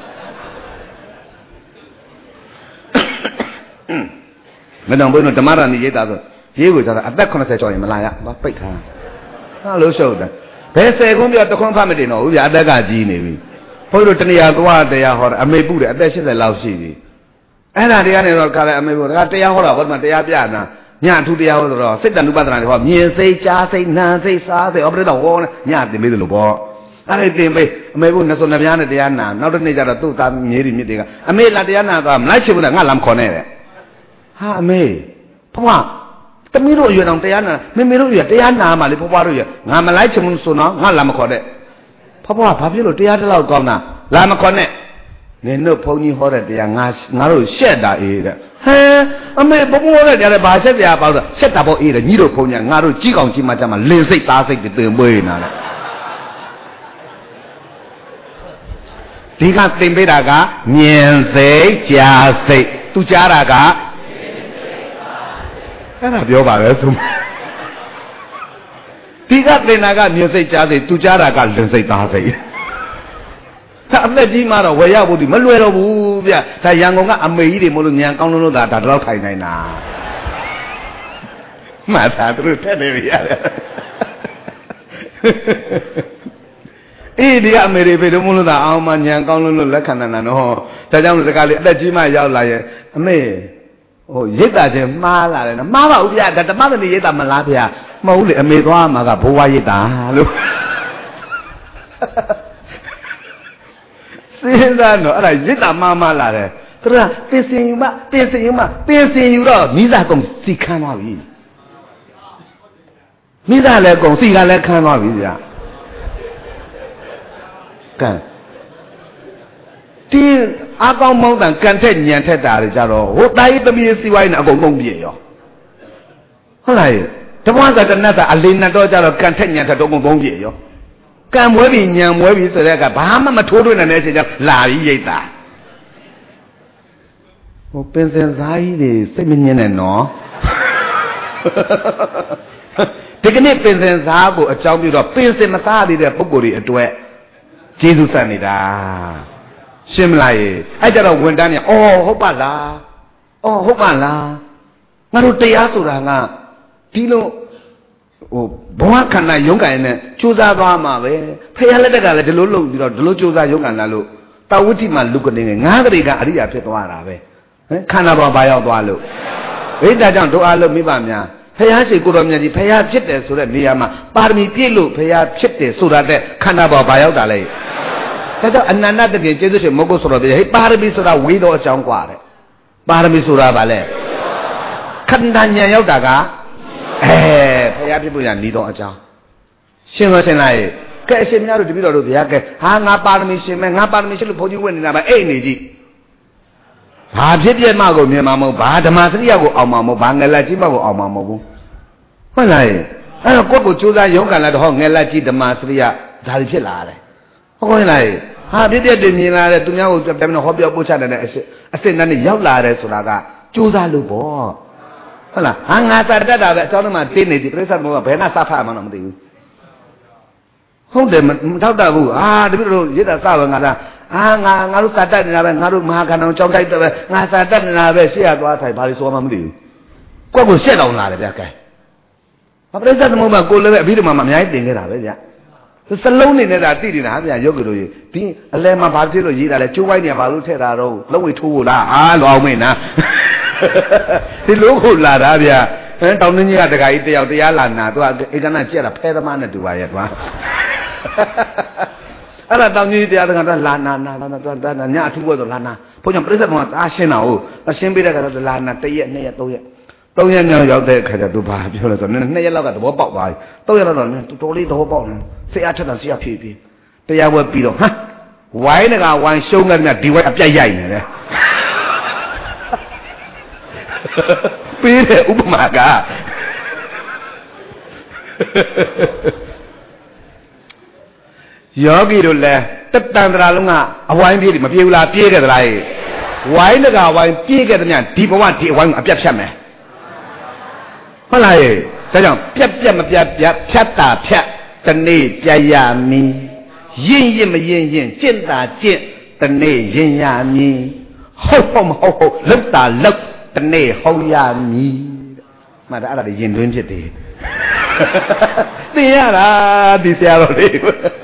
မတော်ဘုန်းတော်ဓမ္မရဏိရိတ်တာဆိုရေးကိုကြတာအသက်80ကျော်ရင်မလာရဘာပိတ်ထားဟာလို့ရှုပ်တယ်ဘယ်ဆယ်ခုပြောတခွန်းဖတ်မတင်တော့ဘူးဗျာအသက်ကကြီးနေပြီဘုန်းကြီးတို့တဏှာသွားတရားဟောတာအမေပုတယ်အသက်80လောက်ရှိပြီအဲ့ဒါတရားနဲ့တော့ခါလဲအမေပုဒါတရားဟောတာဘာမှတရားပြနာညအထူးတရားဟောတော့စိတ်တဏှုပဒနာတွေဟောမြင်စိတ်ကြားစိတ်နာစိတ်စားစိတ်ဩပရိသဟောညတင်ပေးသလိုပေါ့အဲ့ဒါတင်ပေးအမေပုနှစ်စုံနှစ်ပြားနဲ့တရားနာနောက်တစ်နေ့ကျတော့သူ့သားမြေးရီမြစ်တွေကအမေလာတရားနာသွားမလိုက်ချင်ဘူးလားငါလာမခေါ်နဲ့တဲ့ဟာအမေဘုရားတမီးတို့အရွယ်တောင်တရားနာမေမေတို့အရွယ်တရားနာမှလေဘုရားတို့ရွယ်ငါမလိုက်ချင်ဘူးဆိုတော့ငါလာမခေါ်တဲ့ဘုရားဘာဖြစ်လို့တရားတစ်လောက်ကောင်းတာလာမခေါ်နဲ့နင်တို့ဘုန်းကြီးဟောတဲ့တရားငါငါတို့ရှက်တာအေးတဲ့ဟဲအမေဘုန်းကြီးဟောတဲ့တရားဘာရှက်တရားပေါ့ဆိုရှက်တာပေါ့အေးတဲ့ညီတို့ဘုန်းကြီးငါတို့ကြီးကောင်ကြီးမှကြမှာလင်စိတ်သားစိတ်တွေတင်ပွေးနာတဲ့ဒီကသင်ပေးတာကမြင်စိတ်ကြားစိတ်သူကြားတာကအဲ့ဒါပြောပါပဲဆိုဒီကသင်တာကမြင်စိတ်ကြားစိတ်သူကြားတာကလင်စိတ်သားစိတ်ဒါအသက်ကြီးမှတော့ဝယ်ရဖို့ဒီမလွယ်တော့ဘူးဗျဒါရန်ကုန်ကအမေကြီးတွေမလို့ညံကောင်းလုံးလို့ဒါဒါတော့ထိုင်နိုင်တာမှတ်သားသူတို့ထက်တယ်ရတယ်အေးဒီကအမေတွေဖေတို့မလို့ဒါအောင်မှညံကောင်းလုံးလို့လက်ခံနိုင်တာနော်ဒါကြောင့်လို့ဒီကလေးအသက်ကြီးမှရောက်လာရဲ့အမေဟိုရိတ်တာချင်းမှားလာတယ်နော်မှားပါဦးဗျာဒါဓမ္မသမီးရိတ်တာမလားဗျာမဟုတ်လေအမေသွားမှာကဘိုးဘွားရိတ်တာလို့စဉ်းစားတော့အဲ့ဒါရိတ်တာမှားမှားလာတယ်သူကပင်စင်ယူမပင်စင်ယူမပင်စင်ယူတော့မိသားကုံစီခမ်းသွားပြီမိသားလည်းကုံစီကလည်းခမ်းသွားပြီဗျာကံဒီအကောင်မောင်းတန်ကန်ထက်ညံထက်တာတွေကြတော့ဟိုတိုင်းသမီးစီဝိုင်းနဲ့အကုန်လုံးပြည့်ရောဟုတ်လားဓမ္မစတနတ်အလေးနဲ့တော့ကြတော့ကန်ထက်ညံထက်တော့အကုန်လုံးပြည့်ရောကံမွဲပြီးညံမွဲပြီးဆိုတဲ့ကဘာမှမထိုးထွင်းနိုင်တဲ့အချိန်ကျလာပြီးရိတ်တာဟိုပင်စင်သားကြီးတွေစိတ်မငြင်းနဲ့နော်ဒီကနေ့ပင်စင်သားကိုအကြောင်းပြုတော့ပင်စင်မသားသေးတဲ့ပုဂ္ဂိုလ်တွေအတွက်ကျေးဇူးဆက်နေတာရှင်းမလားရေအဲ့ကြတော့ဝန်တန်းနေအော်ဟုတ်ပါလားအော်ဟုတ်ပါလားငါတို့တရားဆိုတာကဒီလိုဟိုဘဝခန္ဓာရုံးကန်နဲ့ကြိုးစားသွားမှာပဲဖခင်လက်ထက်ကလည်းဒီလိုလုပ်ပြီးတော့ဒီလိုကြိုးစားရုံးကန်လာလို့ဝတိမှာလူကနေငါးကလေးကအရိယာဖြစ်သွားတာပဲခန္ဓာပေါ်ဘာရောက်သွားလို့ဣဒ္ဓကြောင့်တို့အားလုံးမိဘများဖယားရှိကိုတော်မြတ်ကြီးဖယားဖြစ်တယ်ဆိုတဲ့နေရာမှာပါရမီပြည့်လို့ဖယားဖြစ်တယ်ဆိုတာတဲ့ခန္ဓာပေါ်ဘာရောက်တာလဲဒါကြောင့်အနန္တတကယ်ကျေးဇူးရှင်မဟုတ်ဆိုတော့ပြဟိပါရမီဆိုတာဝေတော်အကြောင်းกว่าတဲ့ပါရမီဆိုတာဘာလဲခန္ဓာဉာဏ်ရောက်တာကအဲဖယားဖြစ်ဖို့ရနေတော်အကြောင်းရှင်းမရှင်းလားကဲအရှင်များတို့တပည့်တော်တို့ဗျာကဲဟာငါပါရမီရှင်မဲ့ငါပါရမီရှင်လို့ဘုန်းကြီးဝင်နေတာပဲအိတ်နေကြည့်ဘာဖြစ်ပြမှကိုမြင်မှာမဟုတ်ဘာဓမ္မစရိယကိုအောင်မှာမဟုတ်ဘာငယ်လက်ကြီးဘက်ကိုအောင်မှာမဟုတ်ဘူးဟုတ်လားအဲ့တော့ကိုယ့်ကိုကြိုးစားရုန်းကန်လာတော့ဟောငယ်လက်ကြီးဓမ္မစရိယဒါတွေဖြစ်လာတယ်ဟုတ်လားဟာဖြစ်ပြတယ်မြင်လာတယ်သူများကိုပြန်ပြီးဟောပြောပို့ချတယ်အစစ်အစစ်နဲ့ရောက်လာတယ်ဆိုတာကကြိုးစားလို့ပေါ့ဟုတ်လားဟာငါစတတ်တာပဲအကြောင်းတော့မှတင်းနေပြီပြိဿမောကဘယ်နှစဖတ်မှန်းတော့မသိဘူးဟုတ်တယ်မထောက်တတ်ဘူးအာတပည့်တို့ရစ်တာစပဲငါသားအာငါငါတို့စာတတ်နေတာပဲငါတို့မဟာကဏ္ဍကြောင်းတိုက်တယ်ပဲငါစာတတ်နေတာပဲရှေ့ရသွားထိုင်ဘာလို့ဆိုမှမသိဘူးကိုယ့်ကိုရှက်တော်လာတယ်ဗျာကဲဘာပြိဿသမုပ္ပါကိုလည်းပဲအဘိဓမ္မာမှာအများကြီးတင်ခဲ့တာပဲဗျာစလုံးနေနေတာတိနေတာဗျာယောဂီတို့ကြီးဒီအလဲမှာဘာဖြစ်လို့ရေးတာလဲကျိုးပိုင်းနေဘာလို့ထည့်တာတော့လုံးဝထိုးဖို့လားအာလောအောင်မင်းနာဒီလိုကိုလာတာဗျာအဲတောင်းနှင်းကြီးကတခါကြီးတယောက်တရားလာနာသူကဧကနာကြက်တာဖဲသမားနဲ့တူပါရဲ့ကွာအဲ့ဒါတောင်းကြီးတရားတခါတော့လာနာနာနာညအထူးကတော့လာနာဘုန်းကြီးပြိဿကောင်ကအားရှင်းတာဟုတ်အရှင်းပေးတဲ့ခါတော့လာနာတစ်ရက်နှစ်ရက်သုံးရက်သုံးရက်မြောက်ရောက်တဲ့ခါကျသူဘာပြောလဲဆိုတော့နှစ်ရက်လောက်ကသဘောပေါက်သွားပြီသုံးရက်လောက်တော့တော်တော်လေးသဘောပေါက်နေဆရာထက်တာဆရာဖြည့်ပြီးတရားဝဲပြီးတော့ဟမ်ဝိုင်းတကဝိုင်းရှုံးကြတယ်ဒီဝဲအပြတ်ရိုက်နေတယ်ပေးတဲ့ဥပမာကယောဂီတို့လည်းတတန်တရာလုံးကအဝိုင်းပြေးတယ်မပြေဘူးလားပြေးခဲ့သလားဝိုင်းတကဝိုင်းပြေးခဲ့တဲ့ညဒီဘဝဒီအဝိုင်းကိုအပြတ်ဖြတ်မယ်ဟုတ်လားဒါကြောင့်ပြက်ပြက်မပြတ်ပြတ်ဖြတ်တာဖြတ်တနေ့ပြရမည်ရင့်ရင့်မရင့်ရင့်ကျင့်တာကျင့်တနေ့ရင်ရမည်ဟုတ်ဟုတ်မဟုတ်ဟုတ်လောက်တာလောက်တနေ့ဟုတ်ရမည်မှတ်တာအဲ့ဒါရင်တွင်းဖြစ်တယ်သင်ရတာဒီဆရာတော်လေး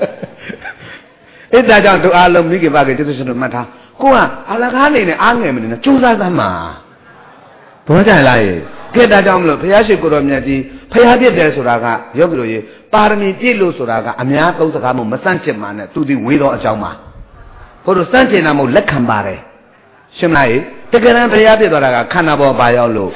အဲ့ဒါကြောင့်တို့အားလုံးမိခင်ပါခင်ကျေးဇူးရှင်တို့မှတ်ထားကိုကအလကားနေနဲ့အားငယ်မနေနဲ့ကြိုးစားသမ်းမှာဘောကြလားကဲဒါကြောင့်မလို့ဘုရားရှိခိုးတော်မြတ်ကြီးဘုရားပြည့်တယ်ဆိုတာကယောဂီတို့ရေပါရမီပြည့်လို့ဆိုတာကအများသုံးစကားမို့မစန့်ကျင်ပါနဲ့သူဒီဝေးသောအကြောင်းပါဘုတို့စန့်ကျင်တာမဟုတ်လက်ခံပါတယ်ရှင်းမလားတကယ်တမ်းဘုရားပြည့်သွားတာကခန္ဓာပေါ်ပါရောက်လို့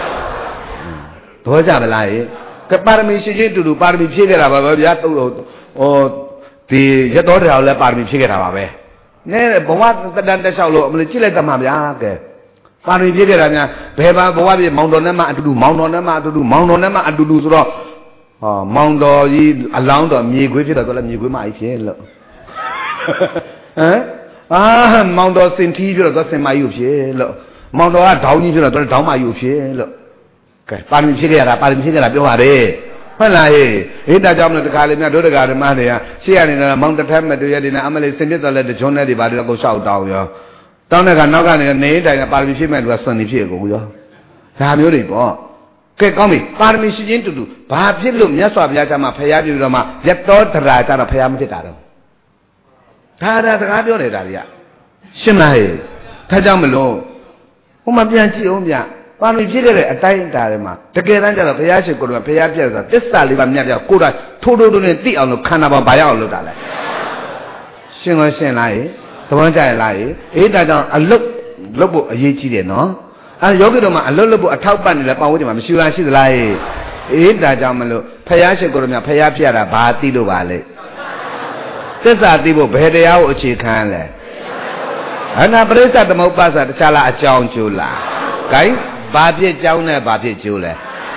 ဘောကြမလားကပါရမီရှိချင်းတူတူပါရမီဖြည့်ခဲ့တာပါပဲဗျာတုတ်တော့ဟောဒီရတော်တော်လည်းပါရမီဖြည့်ခဲ့တာပါပဲနဲဘဝတတန်တက်လျှောက်လို့အမလို့ကြည့်လိုက်သမှာဗျာကဲပါရမီဖြည့်ခဲ့တာများဘယ်ပါဘဝပြည့်မောင်တော်နဲ့မှအတူတူမောင်တော်နဲ့မှအတူတူမောင်တော်နဲ့မှအတူတူဆိုတော့ဟောမောင်တော်ကြီးအလောင်းတော်မြေခွေးဖြစ်တော့ဆိုလည်းမြေခွေးမကြီးဖြစ်လို့ဟမ်အာမောင်တော်စင်ထီးဖြစ်တော့စင်မကြီးဖြစ်လို့မောင်တော်ကဒေါင်းကြီးဖြစ်တော့ဒေါင်းမကြီးဖြစ်လို့ကဲပါရမီဖြည့်ခဲ့ရတာပါရမီဖြည့်ခဲ့တာပြောပါလေဟုတ်လားဟေးဟိတကြောင့်လည်းတခါလေမြတ်တို့တကာဓမ္မတွေကရှေ့ရနေတာမောင်တထက်မဲ့တို့ရဲ့ဒီနဲ့အမလေးစင်ပြစ်တော်လည်းတကြုံနဲ့ဒီပါတော့ကိုလျှောက်တောင်းရောတောင်းတဲ့ကနောက်ကနေနေတိုင်းပါရမီဖြည့်မဲ့လူကစွန့်နေဖြစ်ကုန်ရောဒါမျိုးတွေပေါ့ကဲကောင်းပြီပါရမီရှိချင်းတူတူဘာဖြစ်လို့မြတ်စွာဘုရားကမှဖျားပြပြီးတော့မှရတောတရာကြတော့ဖျားမဖြစ်တာတော့ဒါဒါစကားပြောနေတာတွေကရှင်းမလားဟဲ့ဒါကြောင့်မလို့ဟိုမှာပြန်ကြည့်အောင်ဗျပါရမီဖြစ်တဲ့အတိုင်းအတာတွေမှာတကယ်တမ်းကျတော့ဘုရားရှိခိုးတော်ဘုရားပြည့်ဆိုတာသစ္စာလေးပါမြတ်ပြကိုယ်တိုင်ထိုးထိုးထိုးနဲ့သိအောင်လို့ခန္ဓာပေါ်ဘာရအောင်လုပ်တာလဲရှင်းလို့ရှင်းလားဟဲ့သဘောကျရလားဟဲ့အေးဒါကြောင့်အလုတ်လုတ်ဖို့အရေးကြီးတယ်နော်အဲယောဂီတော်မှာအလုတ်လုတ်ဖို့အထောက်ပံ့နေတဲ့ပတ်ဝန်းကျင်မှာမရှိလားရှိသလားဟဲ့အေးဒါကြောင့်မလို့ဘုရားရှိခိုးတော်မြတ်ဘုရားပြတာဘာသိလို့ပါလဲသစ္စာသိဖို့ဘယ်တရားကိုအခြေခံလဲအနာပရိစ္ဆသမုပ္ပါဒ်တခြားလားအကြောင်းကျိုးလားဂိုင်းဘာဖြစ်ကြောင်းနဲ့ဘာဖြစ်ကျိုးလဲ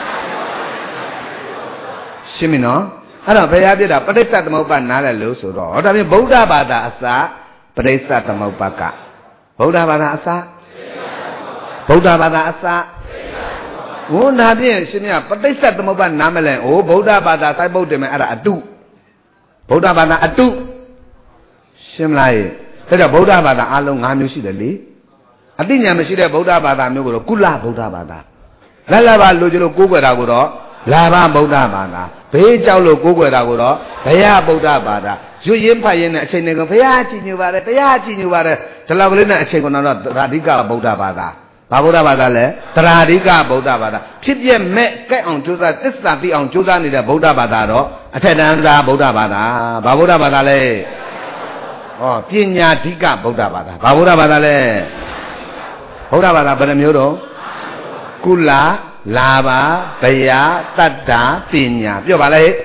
ရှင်းပြီနော်အဲ့တော့ဘုရားပြတာပဋိစ္စသမုပ္ပါနားတယ်လို့ဆိုတော့ဒါပြင်ဗုဒ္ဓဘာသာအစာပဋိစ္စသမုပ္ပါကဗုဒ္ဓဘာသာအစာဗုဒ္ဓဘာသာအစာဟိုနာပြင်ရှင်းမြပဋိစ္စသမုပ္ပါနားမလဲဟိုဗုဒ္ဓဘာသာစိုက်ပုတ်တယ်မယ်အဲ့ဒါအတုဗုဒ္ဓဘာသာအတုရှင်းမလားဒါကြောင့်ဗုဒ္ဓဘာသာအလုံး၅မျိုးရှိတယ်လေအသိဉာဏ်မရှိတဲ့ဗုဒ္ဓဘာသာမျိုးကိုတော့ကုလဗုဒ္ဓဘာသာလက်လက်ပါလို့ကျလို့ကိုးကွယ်တာကိုတော့လာဘဗုဒ္ဓဘာသာဘေးကြောက်လို့ကိုးကွယ်တာကိုတော့ဘုရားဗုဒ္ဓဘာသာရွရင်းဖတ်ရင်းနဲ့အချိန်နဲ့ကဘုရားကြည်ညိုပါတယ်တရားကြည်ညိုပါတယ်ဒီလောက်ကလေးနဲ့အချိန်ကတော့သရဓိကဗုဒ္ဓဘာသာဘာဗုဒ္ဓဘာသာလဲသရဓိကဗုဒ္ဓဘာသာဖြစ်ပြမဲ့ကြိုက်အောင်ကြိုးစားသစ္စာသိအောင်ကြိုးစားနေတဲ့ဗုဒ္ဓဘာသာတော့အထက်တန်းသားဗုဒ္ဓဘာသာဘာဗုဒ္ဓဘာသာလဲဟောပညာဓိကဗုဒ္ဓဘာသာဘာဗုဒ္ဓဘာသာလဲဗုဒ္ဓဘာသာဘယ်နှမျိုးတော့ကုလလာဘဘယတတ္တာပညာပြောပါလေ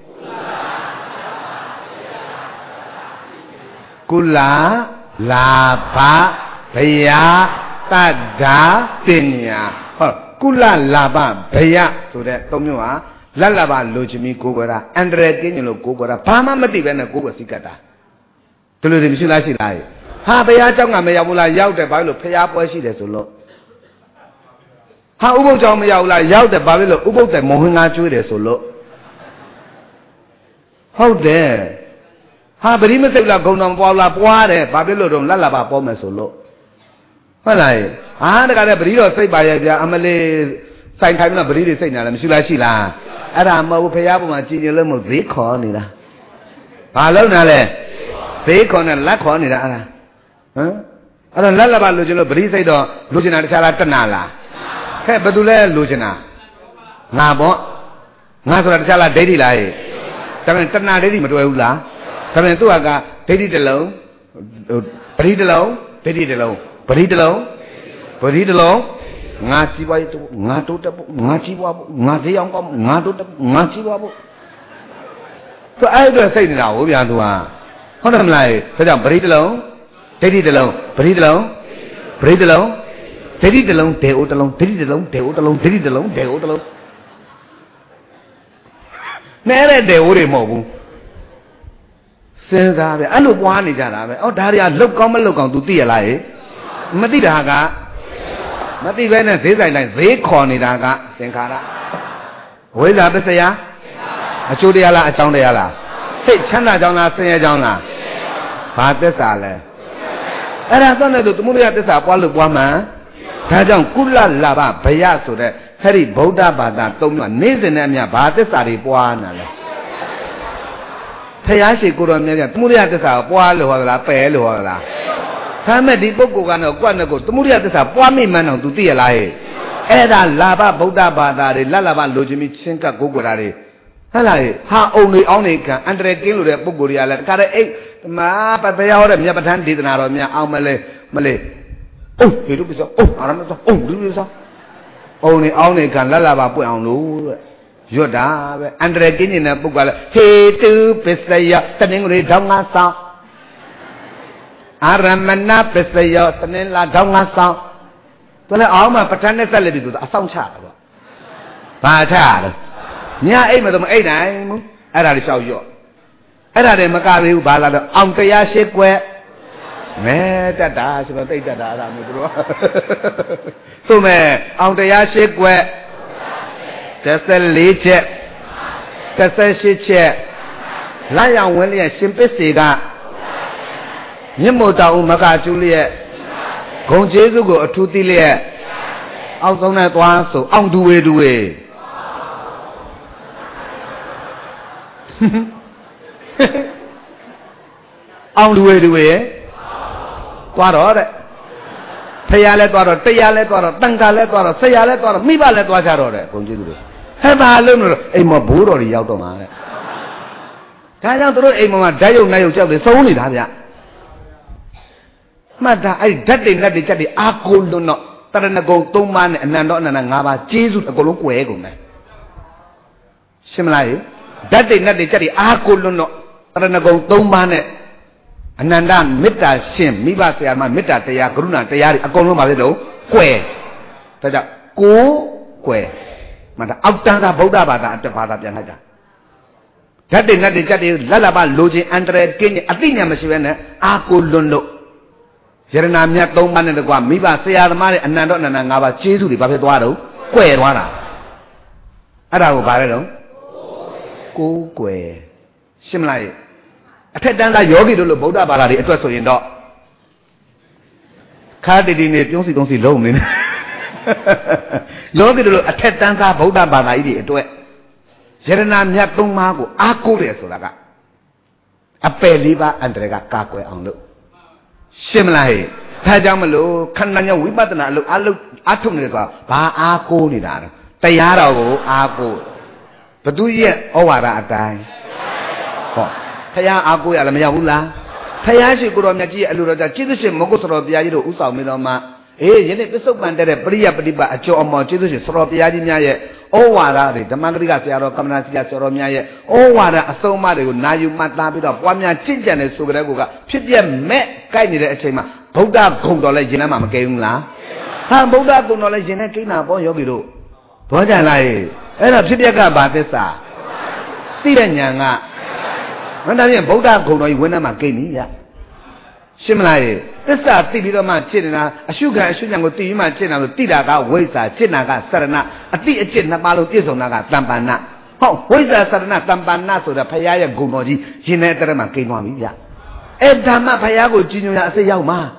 ကုလလာဘဘယတတ္တာပညာဟောကုလလာဘဘယဆိုတဲ့သုံးမျိုးဟာလတ်လဘလိုချင်ပြီးကိုးကွယ်တာအန္တရာယ်ကင်းကြလို့ကိုးကွယ်တာဘာမှမသိပဲနဲ့ကိုးကွယ်စိတ်ကတာဒီလိုတွေမရှိလားရှိလားဟာဘုရားเจ้าကမရောက်ဘူးလားရောက်တယ်ဘာလို့ဖျားပွဲရှိတယ်ဆိုလို့ဟာဥပုပ်ကြောင့်မရောက်ဘူးလားရောက်တယ်ဘာဖြစ်လို့ဥပုပ်တယ်မုံဟင်းငါကျွေးတယ်ဆိုလို့ဟုတ်တယ်ဟာပရိမစိတ်လားဂုံတော်ပွားလားပွားတယ်ဘာဖြစ်လို့တော့လက်လာပါပေါ်မယ်ဆိုလို့ဟုတ်လားဟာတကယ်ပရိတော့စိတ်ပါရဲ့ဗျာအမလေးဆိုင်ထိုင်မလားပရိတွေစိတ်နေလားမရှိလားရှိလားအဲ့ဒါမဟုတ်ဘူးဖျားပေါ်မှာကြည်ကြလို့မဟုတ်ဈေးခေါ်နေတာဘာလုံးနာလဲဈေးခေါ်နေလက်ခေါ်နေတာအဲ့ဒါဟမ်အဲ့တော့လက်လာပါလိုချင်လို့ပရိစိတ်တော့လိုချင်တာတခြားလားတဏှာလားဟဲ့ဘယ်သူလဲလိုချင်တာငါပေါ့ငါဆိုတာတခြားလားဒိဋ္ဌိလားဟဲ့ဒါပေမဲ့တဏှာဒိဋ္ဌိမတွဲဘူးလားဒါပေမဲ့သူကဒိဋ္ဌိတစ်လုံးပရိတစ်လုံးဒိဋ္ဌိတစ်လုံးပရိတစ်လုံးပရိတစ်လုံးငါကြီးပွားရေးငါတိုးတက်ဖို့ငါကြီးပွားဖို့ငါဈေးအောင်ကောင်းငါတိုးတက်ငါကြီးပွားဖို့သူအဲ့အတွက်စိတ်နေတာဟိုဗျာသူကဟုတ်တယ်မလားဒါကြောင့်ပရိတစ်လုံးဒိဋ္ဌိတစ်လုံးပရိတစ်လုံးပရိတစ်လုံးဒိဋ္ဌိတစ်လုံးဒေအိုတစ်လုံးဒိဋ္ဌိတစ်လုံးဒေအိုတစ်လုံးဒိဋ္ဌိတစ်လုံးဒေအိုတစ်လုံးနဲတဲ့ဒေအိုတွေမဟုတ်ဘူးစဉ်းစားပဲအဲ့လိုပွားနေကြတာပဲအော်ဒါတွေကလောက်ကောင်းမလောက်ကောင်း तू သိရလားဟဲ့မသိတာကမသိပဲနဲ့ဈေးဆိုင်တိုင်းဈေးခေါ်နေတာကသင်္ခါရဝိဇ္ဇာပစ္စယအကျိုးတရားလားအကြောင်းတရားလားစိတ်ချမ်းသာကြောင်းလားဆင်းရဲကြောင်းလားဘာသစ္စာလဲအဲ့ဒါတော့လည်းသူသမုဒယသစ္စာပွားလို့ပွားမှန်ဒါကြောင့်ကုလလာဘဘယဆိုတဲ့အဲ့ဒီဗုဒ္ဓဘာသာသုံးမျိုးနေ့စဉ်နဲ့အမျှဘာသစ္စာတွေပွားနာလဲဖယားရှိကိုတော်မြတ်ကသမုဒယသစ္စာပွားလို့ဟောလားပယ်လို့ဟောလားဒါမဲ့ဒီပုဂ္ဂိုလ်ကတော့ကွက်နဲ့ကိုသမုဒယသစ္စာပွားမိမှန်းတော့ तू သိရလားဟဲ့အဲ့ဒါလာဘဗုဒ္ဓဘာသာတွေလက်လာဘလိုချင်ပြီးချင်းကပ်ကိုးကွယ်တာတွေဟဲ့လားဟာအုံတွေအောင်းနေခံအန္တရာယ်ကင်းလို့တဲ့ပုဂ္ဂိုလ်တွေကလည်းတခါတည်းအိတ်မာပတရားဟောတဲ့မြတ်ပဋ္ဌာန်းဒေသနာတော်များအောင်မလဲမလဲအိုးဒီလိုပြစောအိုးအာရမစောအိုးဒီလိုစောအုံနေအောင်းနေခံလက်လာဘပွင့်အောင်လို့တဲ့ရွတ်တာပဲအန္တရာယ်ကင်းနေတဲ့ပုဂ္ဂိုလ်ကလည်းဟေတုပစ္စယတနင်္ဂနွေထောင်းငါဆောင်အာရမဏပစ္စယတနင်္လာထောင်းငါဆောင်သူလည်းအောင်မှပဋ္ဌာန်းနဲ့ဆက်လက်ပြီးသူအဆောင်ချတာပေါ့ဘာထလဲညအိတ်မတော့မအိတ်နိုင်ဘူးအဲ့ဒါတွေလျှောက်ရော့အဲ့ဒါတွေမကသေးဘူးဘာလာတော့အောင်တရားရှိကွယ်မဲတတ်တာဆိုတော့တိတ်တတ်တာအဲ့ဒါမျိုးတို့သို့မဲ့အောင်တရားရှိကွယ်တစ်ဆက်လေးချက်တစ်ဆက်ရှစ်ချက်လိုက်အောင်ဝင်လျက်ရှင်ပစ္စေကမြင့်မို့တော်ဦးမကကျူးလျက်ဂုံကျေးဇူးကိုအထူးသိလျက်အောက်ဆုံးနဲ့သွားဆိုအောင်ဒူဝေဒူဝေအောင်ဒူဝေဒူဝေသွားတော့တဲ့ဖရာလဲသွားတော့တရားလဲသွားတော့တန်ခါလဲသွားတော့ဆရာလဲသွားတော့မိဘလဲသွားကြတော့တဲ့ဂုံကျေးဇူးတွေဟဲ့ဘာလို့လို့အိမ်မဘိုးတော်တွေရောက်တော့မှာတဲ့ဒါကြောင့်တို့အိမ်မှာဓာတ်ရုပ်နိုင်ရုပ်ကြောက်တွေစုံနေတာဗျမှတ်တာအဲ့ဒီဓာတ်တွေနဲ့တွေချက်တွေအာကိုလွန်းတော့တရဏဂုံသုံးပါးနဲ့အနန္တအနန္တ၅ပါးကျေးဇူးအကုန်လုံးကွယ်ကုန်တယ်ရှင်းမလားဓာတ်တွေနဲ့တွေချက်တွေအာကိုလွန်းတော့တရဏဂုံသုံးပါးနဲ့အနန္တမေတ္တာရှင်မိဘဆရာမမေတ္တာတရားကရုဏာတရားတွေအကုန်လုံးပါပဲလို့ကွယ်ဒါကြောင့်ကိုကွယ်မှန်တာအောက်တန်းသာဗုဒ္ဓဘာသာအတ္တဘာသာပြန်လိုက်တာဓာတ်တွေနဲ့တွေချက်တွေလက်လာပါလိုချင်အန္တရာယ်ကင်းအသိဉာဏ်မရှိဘဲနဲ့အာကိုလွန်းလို့ယရနာမြတ်သုံးပါးနဲ့တကွာမိဘဆရာသမားရဲ့အနန္တအနန္တ၅ပါးကျေးဇူးတွေဘာဖြစ်သွားတော့ကွယ်သွားတာအဲ့ဒါကိုဘာလဲတော့ကိုးကွယ်ရှင်းမလားအထက်တန်းသားယောဂီတို့လို့ဗုဒ္ဓဘာသာတွေအတွက်ဆိုရင်တော့ခါတီတီနဲ့ပြုံးစီတုံးစီလုံးနေတယ်ယောဂီတို့လို့အထက်တန်းသားဗုဒ္ဓဘာသာကြီးတွေအတွက် Yerna Miatung Mago, Akure Sulaga. A peliba and Rega Kakwe on look. Shimlai, Tajamalo, Kananya Wibatana look, I look Atumika, Ba Ako Nidar, Tayaro, Ako. But do ye, Owara die? Taya Ako Alamia. Tayashi Guromaji, Alura, Jesus, Mogosoro, Biajo, Usa Miloma. Eh, yene peso bandere priya padiba acho omo chidu si soro piyaji miaye o wara de damangriga siaro kamna siya soro miaye o wara asoma de ko nayu mata pi do pwa mya chitjan ne so gare ko ka phit piet met kai ni de achain ma Buddha gung do le yin na ma ma kai hu la ha Buddha gung do le yin ne kai na po yogi do bo jan la ye ai da phit piet ka ba thissa ti de nyan ka nan da pyin Buddha gung do yi win na ma kai ni ya Shimlai, this is a Tibiro China, a sugar, a sugar, a Tima China, Tidaga, Wesa, Chinaga, Sarana, a Tia China Malo Tisonaga, Tampana. Oh, Wesa Sarana, Tampana, so the Payaya Gumoji, Ginetrama Kinwamia. Edama Payago Junior, say Yama.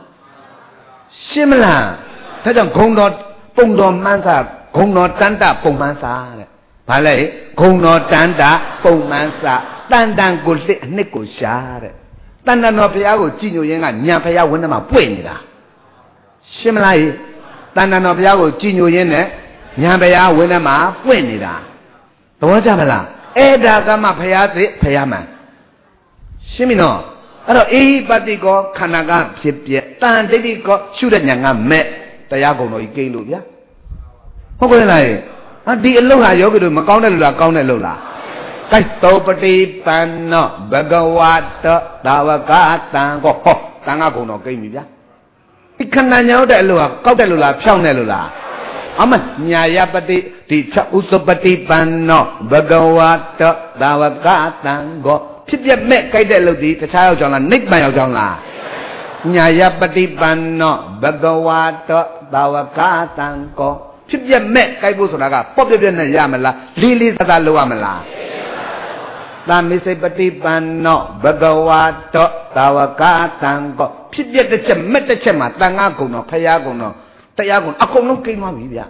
Shimla, Tajam Kongdot, Pongdom Mansa, Kongdot Tanta, Pomansa. Palais, Kongdot Tanta, Pomansa, Tandan Gulsi, Nico Share. Tanda no Piago, Gino Yenga, Nyapaya, Winama, Puenida. Shimlai, Tanda no Piago, Gino Yene, Nyapaya, Winama, Puenida. The Wajamala, Eda Gama Payati, Payaman. Shimino, Ado E. Patico, Kanaga, Pipia, Tan Dedico, Shudanyanga, met, Tayago no Ikelubia. Hokulai, and the Lola Yogu, Macona Lula, Kauna Lula. Kaitopati Pano, Bagawata, Davakata, Go, Tangago no Gamia. It can know that Lua, Cotelula, Chanelula. Ama, Nyayapati, Teacher Usopati Pano, Bagawata, Davakata, Go. Pipia met Kaideludi, the child on a nick by Ojala. Nyayapati Pano, Bagawata, Davakata, Go. Pipia met Kaibusuraga, Popular Yamala, Lily Sadaluamala. Tamise Patipano, Bagawato, Tawakatango, Pipia the Chemetachema, Tangakuno, Payaguno, Tayagun, Akono Kinwavia.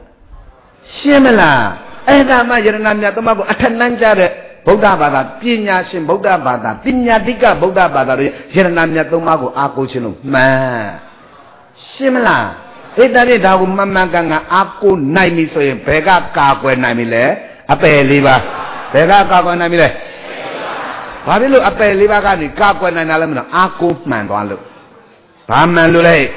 Shimela, Eda Majanamia Tomago, Atananjare, Boda Bada, Pina Shim, Boda Bada, Pina Diga, Boda Bada, Jeranamia Tomago, Akuchino, Ma. Shimela, Eda Reda, Mamma Ganga, Aku Naimi, so in Pega Kakwe Namile, Apeliva, Pega Kakwe Namile. Babilu apa libaga ni kakwa na nalam na aku man tuan lu, paman lu leh.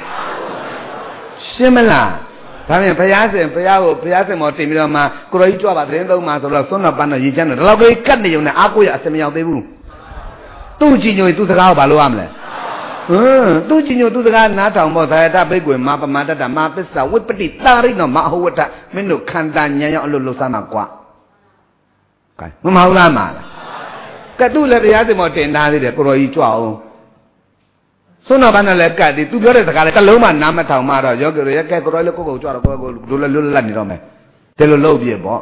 Shimla, tapi payase payawo payase mau timil ma, kalau itu apa terima ma soal sona panah jijan, kalau kau ikat ni jomna aku ya semiyau tebu. Tu jinyo itu sekarang balu am le. Hmm, tu jinyo itu sekarang nata umur saya tak baik ma pemada dah ma pesa, wud peti tarik no ma huwa tak menu kandanya yang lulu sama kuat. Kan, mau lama. Katu le biasa mau tenda ni deh, kalau itu awak. Sona bana le kati, tu biar sekali kalau mana nama tahu mara, jauh kalau ya kalau le kau kau cuara kau kau dulu dulu ni ramai, telu lau biar bo.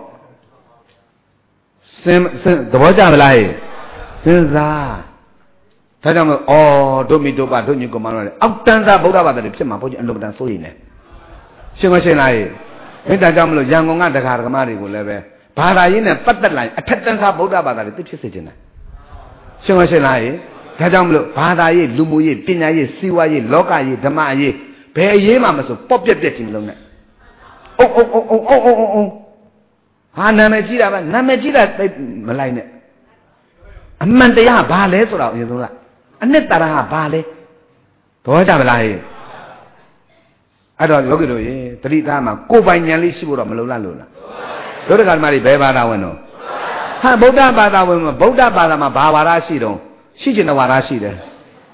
Sem sem, dua jam lagi, senza. Tajam oh domi doba domi kau mana le, aku tanza boda boda ni, siapa pun anda boda soi ni. Siapa sih lagi? Ini tajam lo jangan ngah dekar kemari kau lebe. Bahasa ini padat lagi, atat tanza boda boda ni, tu siapa sih ni? Siapa sih lagi? Tajam lu, bahasa ye, lumu ye, pinya ye, siwa ye, loka ye, dhamma ye, be ye mama so pop pop pop tinggal ni. Oh oh oh oh oh oh oh. Ha nama cira apa? Nama cira Malay ni. Amman dia balik surau ni tu lah. Ane tarah balik. Tuh macam Malay. Ada lagi tu ye, cerita mah, kau banyak li si buruk melulah lulah. Tuh dekat mari bebara wano. Ha Buddha bada wano, Buddha bada mah bawa rasi dong. Si jenis warasi deh.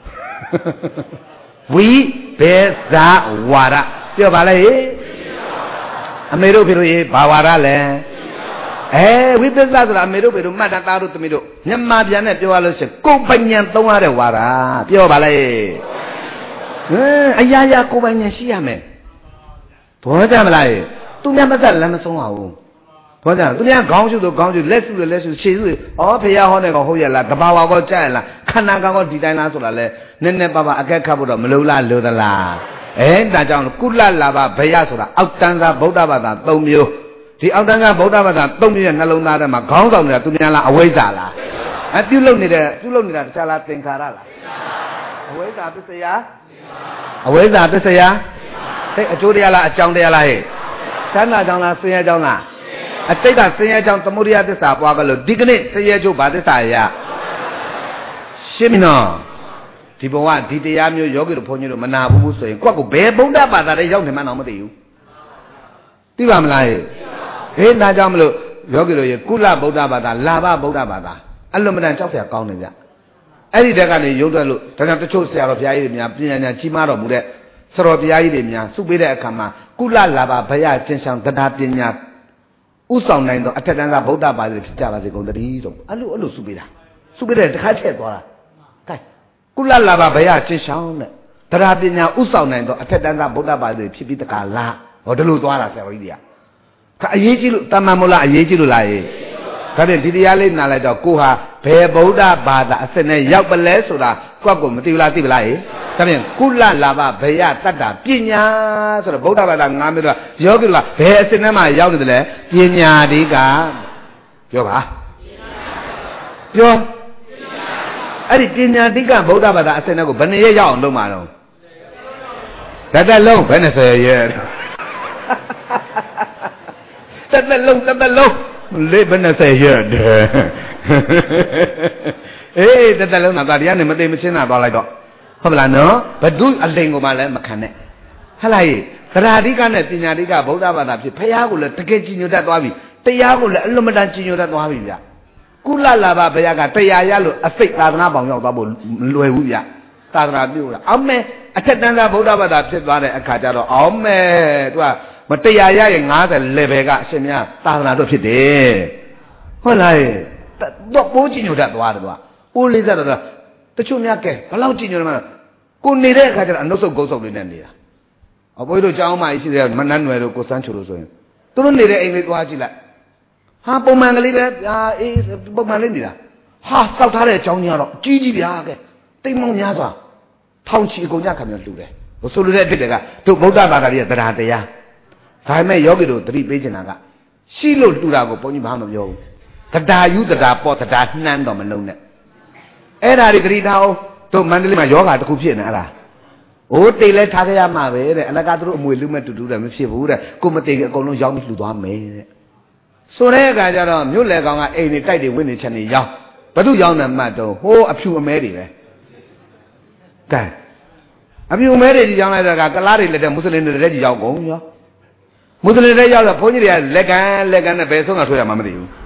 We beza wara. Dia balai. Amiru biru ye bawara le. Eh, we beza tu amiru biru mana taruh tu miru. Nyamma biar ni jual se. Kau banyak tahu ada wara. Dia balai. Eh, ayah ayah kau banyak siapa me? Tu macam balai. Tu ni apa salah macam awak. Tuan, tu ni yang kau tu kau tu lesu lesu cisu. Oh, pihak orang kau hoya lah, kebawa kau cai lah, kanan kau di dalam tu lah le. Nenek bapa agak kabur melula lula lah. Eh, dah jangan kula lah bapa pihak tu lah. Aku tanpa Buddha bapa tahu mio. ဒီအောက်တန်းကဗုဒ္ဓဘာသာသုံးပြည့်နှလုံးသားထဲမှာခေါင်းဆောင်နေတာသူများလားအဝိဇ္ဇာလားအပြုလုပ်နေတဲ့ပြုလုပ်နေတာတခြားလားသင်္ခါရလားအဝိဇ္ဇာပစ္စယအဝိဇ္ဇာပစ္စယဟဲ့အကျိုးတရားလားအကြောင်းတရားလားဟဲ့ချမ်းသာကြောင်းလားဆင်းရဲကြောင်းလားအတိတ်ကဆင်းရဲကြောင်းသမုဒိယသစ္စာပွားကြလို့ဒီကနေ့ဆင်းရဲကျိုးဘာသစ္စာရရှင်းပြီနော်ဒီဘဝဒီတရားမျိုးယောဂီတို့ဘုန်းကြီးတို့မနာဘူးဆိုရင်ကိုယ့်ကိုဘယ်ဗုဒ္ဓဘာသာတွေရောက်နေမှတော့မသိဘူးသိပါမလားဟဲ့ဟေးဒါကြောင့်မလို့ယောဂီတို့ရေကုလဗုဒ္ဓဘာသာလာဘဗုဒ္ဓဘာသာအလွန်မတန်ကြောက်စရာကောင်းနေကြအဲ့ဒီတက်ကနေရုပ်ထွက်လို့ဒါကြောင့်တချို့ဆရာတော်ဘုရားကြီးတွေများပညာဉာဏ်ကြီးမားတော်မူတဲ့ဆရာတော်ဘုရားကြီးတွေများစုပေးတဲ့အခါမှာကုလလာဘဘယကျင့်ဆောင်တရားပညာဥဆောင်နိုင်သောအထက်တန်းသားဗုဒ္ဓဘာသာတွေဖြစ်ကြပါစေကုန်သတည်းဆိုအဲ့လိုအဲ့လိုစုပေးတာစုပေးတဲ့တစ်ခါချက်သွားတာကဲကုလလာဘဘယကျင့်ဆောင်တဲ့တရားပညာဥဆောင်နိုင်သောအထက်တန်းသားဗုဒ္ဓဘာသာတွေဖြစ်ပြီးတခါလားဟောဒီလိုသွားတာဆရာတော်ကြီးတွေကအရေးကြီးလို့တမန်မို့လားအရေးကြီးလို့လားဟေးဒါဖြင့်ဒီတရားလေးနားလိုက်တော့ကိုဟာဘယ်ဗုဒ္ဓဘာသာအစစ်နဲ့ရောက်ပလဲဆိုတာကိုယ့်ကိုမသိဘူးလားသိပလားဟေးဒါဖြင့်ကုလလာဘဘယတတ္တပညာဆိုတော့ဗုဒ္ဓဘာသာငါးမျိုးတော့ယောဂီကဘယ်အစစ်နဲ့မှရောက်နေတယ်လဲပညာဒီကပြောပါပြောအဲ့ဒီပညာတိကဗုဒ္ဓဘာသာအစစ်နဲ့ကိုဘယ်နှစ်ရက်ရောက်အောင်လုပ်မှာတော့တသက်လုံးဘယ်နဲ့ဆယ်ရက်တသက်လုံးတသက်လုံးလေးဘယ်နဲ့ဆယ်ရက်တယ်အေးတသက်လုံးကတရားနဲ့မသိမချင်းတာသွားလိုက်တော့ဟုတ်မလားနော်ဘဒုအလိန်ကိုမှလည်းမခံနဲ့ဟဲ့လားဟေ့သရဓိကနဲ့ပညာဓိကဗုဒ္ဓဘာသာဖြစ်ဖះကိုလည်းတကယ်ကြည်ညိုတတ်သွားပြီတရားကိုလည်းအလွန်မတန်ကြည်ညိုတတ်သွားပြီဗျကုလလာဘဘုရားကတရားရလို့အစိတ်သာသနာပေါင်းရောက်သွားဖို့မလွယ်ဘူးဗျသာသနာပြုတာအောင်မဲအထက်တန်းသားဗုဒ္ဓဘာသာဖြစ်သွားတဲ့အခါကျတော့အောင်မဲသူကမတရားရရင်50 level ကအရှင်များသာသနာတော်ဖြစ်တယ်ဟုတ်လားတော့ပိုးကြည့်ညိုတတ်သွားတယ်သူကပိုးလေးစားတော့တချို့များကဲဘလောက်ကြည့်ညိုတယ်မလားကိုနေတဲ့အခါကျတော့အနှုတ်ဆုပ်ကုန်းဆုပ်လေးနဲ့နေတာအဘိုးတို့ကျောင်းမကြီးရှိတယ်မနှမ်းနွယ်တို့ကိုစန်းချိုတို့ဆိုရင်သူတို့နေတဲ့အိမ်လေးသွားကြည့်လိုက်ဟာပုံမှန်ကလေးပဲအာအေးပုံမှန်လေးနေတာဟာစောက်ထားတဲ့အကြောင်းကြီးကတော့ကြီးကြီးဗျာကဲတိမ်မောင်များစွာထောင်ချီအကုန်ကြခံပြီးလှူတယ်ဟိုဆိုလိုတဲ့အဖြစ်တွေကတို့ဗုဒ္ဓဘာသာရဲ့တရားတရားဒါပေမဲ့ယောဂီတို့တတိပေးချင်တာကရှိလို့လှူတာကိုဘုန်းကြီးဘာမှမပြောဘူးတရားယူတရားပေါ်တရားနှမ်းတော့မလုံးနဲ့အဲ့ဒါတွေဂရိထားအောင်တို့မန္တလေးမှာယောဂါတစ်ခုဖြစ်နေအဲ့ဒါဟိုတိတ်လဲထားကြရမှာပဲတဲ့အလကားတို့အမွေလူမဲ့တူတူတယ်မဖြစ်ဘူးတဲ့ကိုမတိတ်အကုန်လုံးရောက်ပြီးလှူသွားမယ်တဲ့ဆိုတဲ့အခါကျတော့မြို့လေကောင်ကအိမ်နေတိုက်တွေဝင်းနေချက်နေရောက်ဘသူရောက်နေမှတ်တော့ဟိုးအဖြူအမဲတွေပဲကဲအဖြူအမဲတွေကြီးကြောင်းလိုက်တာကကလားတွေလက်တဲ့မွတ်စလင်တွေလက်ကြီးရောက်ကုန်ရောမွတ်စလင်တွေရောက်တော့ဘုန်းကြီးတွေကလက်ကန်လက်ကန်နဲ့ဘယ်ဆုံးကထွေးရမှမသိဘူး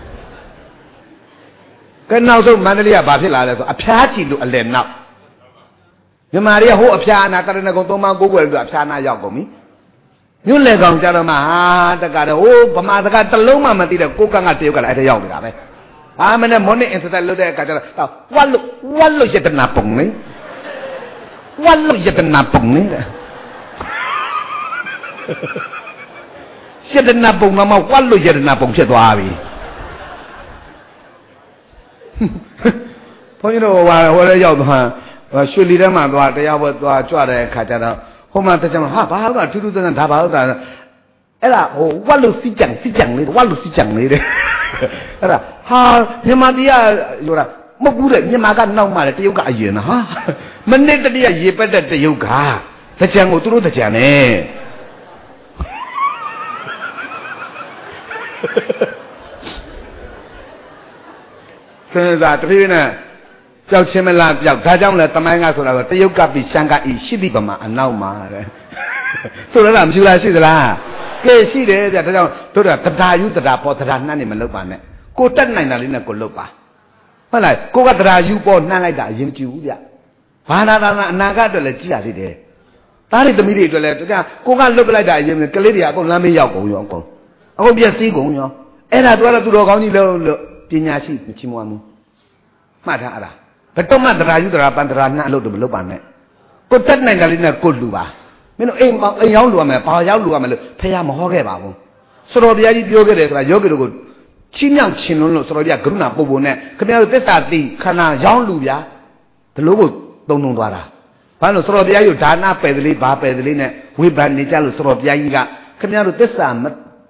ကဲနောက်ဆုံးမန္တလေးကဘာဖြစ်လာလဲဆိုအဖျားကြည့်လို့အလယ်နောက်မြန်မာတွေကဟိုအဖျားအနာတရဏဂုံသုံးပါးကိုးကွယ်လို့အဖျားအနာရောက်ကုန်ပြီမြို့လေကောင်ကြတော့မှဟာတက္ကရာဟိုဗမာစကားတစ်လုံးမှမသိတဲ့ကိုကန့်ကတရုတ်ကလည်းအဲ့ဒါရောက်နေတာပဲအာမနဲ့မော်နစ်အင်စတာလုပ်တဲ့အခါကျတော့ဝတ်လို့ဝတ်လို့ယတနာပုံနေဝတ်လို့ယတနာပုံနေတဲ့ယတနာပုံမှာဝတ်လို့ယတနာပုံဖြစ်သွားပြီဘုန်းကြီးတို့ဟိုဟိုလည်းရောက်သွားရွှေလီထဲမှာသွားတရားပွဲသွားကြွတဲ့အခါကျတော့ဟိုမှာတချမ်းဟာဘာလို့ကထူးထူးဆန်းဆန်းဒါဘာလို့တာအဲ့ဒါဟိုဝတ်လို့စီကြံစီကြံလေးဝတ်လို့စီကြံလေးတဲ့အဲ့ဒါဟာမြန်မာပြည်ကပြောတာမဟုတ်ဘူးတဲ့မြန်မာကနောက်မှတယ်တရုတ်ကအရင်ဟာမနစ်တည်းကရေပက်တဲ့တရုတ်ကတချမ်းကိုသူတို့တချမ်းနဲ့ဆင်းစားတဖြည်းဖြည်းနဲ့ကြောက်ချင်းမလားကြောက်ဒါကြောင့်လဲတမိုင်းကဆိုတာကတရုတ်ကပြီးရှမ်းကဤရှိသည့်ဗမာအနောက်မှာတဲ့ဆိုတော့မရှိလားရှိသလားကဲရှိတယ်ဗျဒါကြောင့်တို့ကတရားယူတရားပေါ်တရားနှမ်းနေမလုပ်ပါနဲ့ကိုတက်နိုင်တာလေးနဲ့ကိုလုပ်ပါဟုတ်လားကိုကတရားယူပေါ်နှမ်းလိုက်တာအရင်ကြည့်ဘူးဗျဘာသာသာအနာဂတ်အတွက်လည်းကြည့်ရသေးတယ်သားတွေသမီးတွေအတွက်လည်းတကကိုကလွတ်ပလိုက်တာအရင်ကလေးတွေအကုန်လမ်းမေးရောက်ကုန်ရောအကုန်အကုန်ပြည့်စည်ကုန်ရောအဲ့ဒါတို့ကတော့သူတော်ကောင်းကြီးလို့လို့ပညာရှိမချီးမွမ်းဘူးမှတ်ထားအဲ့ဒါဘယ်တော့မှတရားယူတရားပန်တရားနှံ့လို့တော့မလုပ်ပါနဲ့ကိုတက်နိုင်တယ်လေးနဲ့ကိုလူပါမင်းတို့အိမ်အိမ်ရောက်လူရမယ်ဘာရောက်လူရမယ်လို့ဖះမဟောခဲ့ပါဘူးစတော်ဘုရားကြီးပြောခဲ့တယ်ဆိုတာယောဂီတို့ကိုချီးမြှောက်ခြင်းလုံးလို့စတော်ဘုရားကရုဏာပုံပုံနဲ့ခင်ဗျားတို့သစ္စာသိခန္ဓာရောက်လူဗျာဒီလိုကိုသုံးသုံးသွားတာဘာလို့စတော်ဘုရားကြီးဒါနပယ်ကလေးဘာပယ်ကလေးနဲ့ဝိပန်နေကြလို့စတော်ဘုရားကြီးကခင်ဗျားတို့သစ္စာမ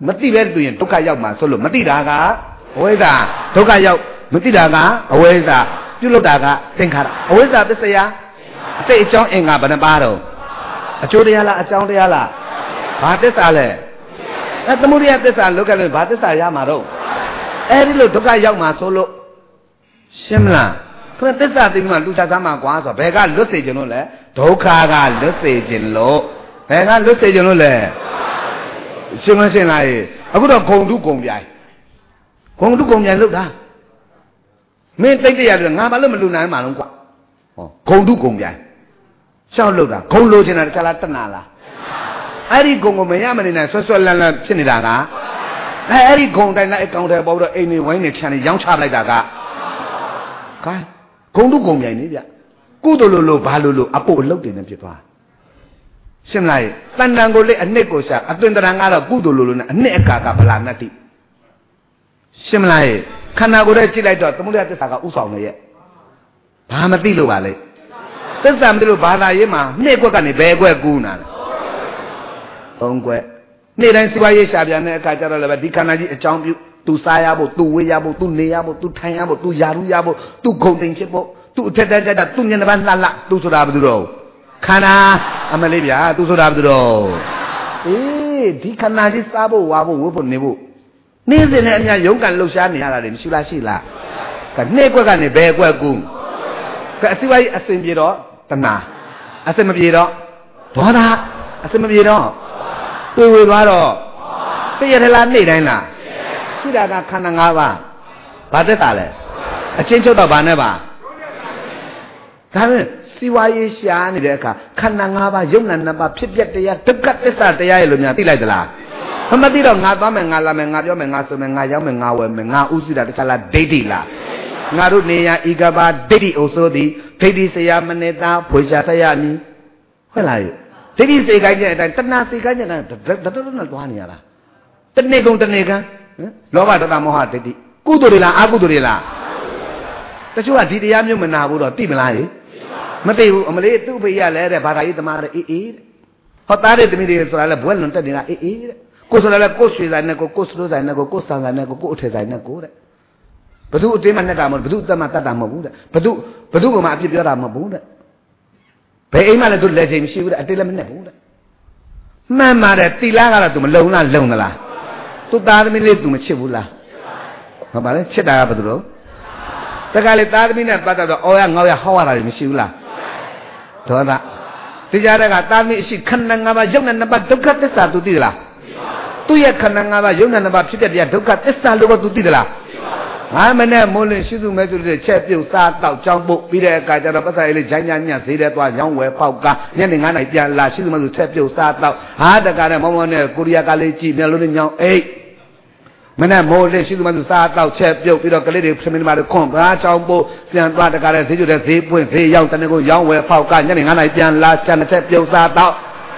မသိပဲတွေ့ရင်ဒုက္ခရောက်မှာဆိုလို့မသိတာကအဝိဇ္ဇာဒုက္ခရောက်မသိတာကအဝိဇ္ဇာပြုလုပ်တာကသင်္ခါရအဝိဇ္ဇာပစ္စယအတိတ်အကြောင်းအင်္ဂါဘယ်နှပါတော့အကျိုးတရားလားအကြောင်းတရားလားဘာသစ္စာလဲအဲသမုဒိယသစ္စာလောကလို့ဘာသစ္စာရမှာတော့အဲဒီလိုဒုက္ခရောက်မှာဆိုလို့ရှင်းမလားသူသစ္စာသိမှလူချသားမှာကွာဆိုဘယ်ကလွတ်စေခြင်းလို့လဲဒုက္ခကလွတ်စေခြင်းလို့ဘယ်ကလွတ်စေခြင်းလို့လဲရှင်းမရှင်းလားအခုတော့ဂုံတုဂုံပြိုင်ဂုံတုဂုံပြိုင်လို့တာမင်းတိတ်တရလို့ငါဘာလို့မလူနိုင်မှာလုံးကွာဟောဂုံတုဂုံပြိုင်ရှောက်လို့တာဂုံလိုချင်တာတခြားလားတဏှာလားအဲ့ဒီဂုံကိုမရမနေနဲ့ဆွတ်ဆွတ်လန်းလန်းဖြစ်နေတာကအဲအဲ့ဒီဂုံတိုင်းလိုက်အကောင်ထဲပေါ်ပြီးတော့အိမ်နေဝိုင်းနေခြံနေရောင်းချလိုက်တာကကဲဂုံတုဂုံပြိုင်နေဗျကုသိုလ်လိုလိုဘာလိုလိုအဖို့အလုပ်တွေနဲ့ဖြစ်သွားရှင်းမလားတန်တန်ကိုလေအနှစ်ကိုရှာအသွင်တရံကတော့ကုသိုလ်လိုလိုနဲ့အနှစ်အကာကဗလာနတ္တိရှင်းမလားခန္ဓာကိုယ်ထဲကြည့်လိုက်တော့သမုဒယသစ္စာကဥဆောင်နေရဲ့ဘာမသိလို့ပါလဲသစ္စာမသိလို့ဘာသာရေးမှာနှစ်ကွက်ကနေဘယ်ကွက်ကူးနာလဲသုံးကွက်နေ့တိုင်းစီဝါရေးရှာပြန်တဲ့အခါကျတော့လည်းဒီခန္ဓာကြီးအကြောင်းပြုသူစားရဖို့သူဝေးရဖို့သူနေရဖို့သူထိုင်ရဖို့သူယာရုရဖို့သူဂုံတိမ်ဖြစ်ဖို့သူအထက်တက်တက်သူညနေပိုင်းလှလှသူဆိုတာဘာလို့တော့ခန္ဓာအမလေးဗျာသူဆိုတာဘာလို့တော့အေးဒီခန္ဓာကြီးစားဖို့ဝါဖို့ဝတ်ဖို့နေဖို့နေ့စဉ်နဲ့အများရုန်းကန်လှုပ်ရှားနေရတာတွေမရှိလားရှိလားကနေ့ကွက်ကနေဘယ်ကွက်ကူးကအစီဝါရေးအစဉ်ပြေတော့တဏှာအစဉ်မပြေတော့ဒေါသအစဉ်မပြေတော့တွေ့ဝေသွားတော့သိရထလားနေ့တိုင်းလားရှိတာကခန္ဓာ၅ပါးဘာသက်တာလဲအချင်းချုပ်တော့ဘာနဲ့ပါဒါဖြင့်စီဝါရေးရှားနေတဲ့အခါခန္ဓာ၅ပါးယုံနာနှစ်ပါးဖြစ်ပျက်တရားဒုက္ခသစ္စာတရားရဲ့လို့များသိလိုက်သလားမသိတော့ငါသွားမယ်ငါလာမယ်ငါပြောမယ်ငါဆိုမယ်ငါရောက်မယ်ငါဝယ်မယ်ငါဥစ္စတာတခြားလားဒိဋ္ဌိလားငါတို့နေရဤကဘာဒိဋ္ဌိအိုဆိုသည်ဒိဋ္ဌိဆရာမနေတာဖွေရှာထရမည်ဟုတ်လားဒိဋ္ဌိစေခိုင်းတဲ့အတိုင်းတဏှာစေခိုင်းတဲ့အတိုင်းတတတနဲ့သွားနေရတာတနေ့ကုန်တနေ့ကံလောဘဒေါသမောဟဒိဋ္ဌိကုသိုလ်တွေလားအကုသိုလ်တွေလားတချို့ကဒီတရားမျိုးမနာဘူးတော့သိမလားဟိမသိဘူးအမလေးသူ့ဖေရလဲတဲ့ဘာသာရေးသမားတဲ့အေးအေးတဲ့ဟောသားတဲ့သမီးတွေဆိုတာလဲဘွဲလွန်တက်နေတာအေးအေးတဲ့ကိုဆိုတာလဲကိုရွှေဆိုင်နဲ့ကိုကိုစတိုးဆိုင်နဲ့ကိုကိုစံဆိုင်နဲ့ကိုကိုအထည်ဆိုင်နဲ့ကိုတဲ့ဘသူအတင်းမနဲ့တာမဟုတ်ဘသူအသက်မတတ်တာမဟုတ်ဘူးတဲ့ဘသူဘသူကမှအပြစ်ပြောတာမဟုတ်ဘူးတဲ့ဘယ်အိမ်မှလည်းသူလက်ချိန်မရှိဘူးတဲ့အတေးလည်းမနဲ့ဘူးတဲ့မှန်ပါတယ်တီလာကတော့ तू မလုံလားလုံသလားသူသားသမီးလေး तू မချစ်ဘူးလားဟုတ်ပါလေချစ်တာကဘာလို့တခါလေသားသမီးနဲ့ပတ်သက်တော့အော်ရငေါရဟောရတာမရှိဘူးလားဒေါသတရားတဲ့ကသားသမီးအရှိခန္ဓာ၅ပါးယုံနာနှစ်ပါးဒုက္ခသစ္စာ तू သိသလားသူ့ရဲ့ခန္ဓာ၅ပါးယုံနာနှစ်ပါးဖြစ်တဲ့တရားဒုက္ခသစ္စာလို့ကို तू သိသလားငါမနဲ့မိုးလင်းရှိစုမဲစုတဲ့ချက်ပြုတ်စားတော့ကြောင်းပုတ်ပြီးတဲ့အခါကျတော့ပတ်စာရေးလေးဂျိုင်းညာညဈေးတဲ့သွားရောင်းဝယ်ပေါက်ကညနေငါးနာရီပြန်လာရှိစုမဲစုချက်ပြုတ်စားတော့ဟာတကားနဲ့မောင်မောင်နဲ့ကိုရီးယားကလေးကြည့်မျက်လုံးနဲ့ညောင်းအိတ်မနဲ့မိုးလင်းရှိစုမဲစုစားတော့ချက်ပြုတ်ပြီးတော့ကလေးတွေဖမင်းမာတွေခွန်ဘာကြောင်းပုတ်ပြန်သွားတကားနဲ့ဈေးကျွတဲ့ဈေးပွင့်ဈေးရောက်တနေ့ကိုရောင်းဝယ်ပေါက်ကညနေငါးနာရီပြန်လာချက်တစ်ချက်ပြုတ်စားတော့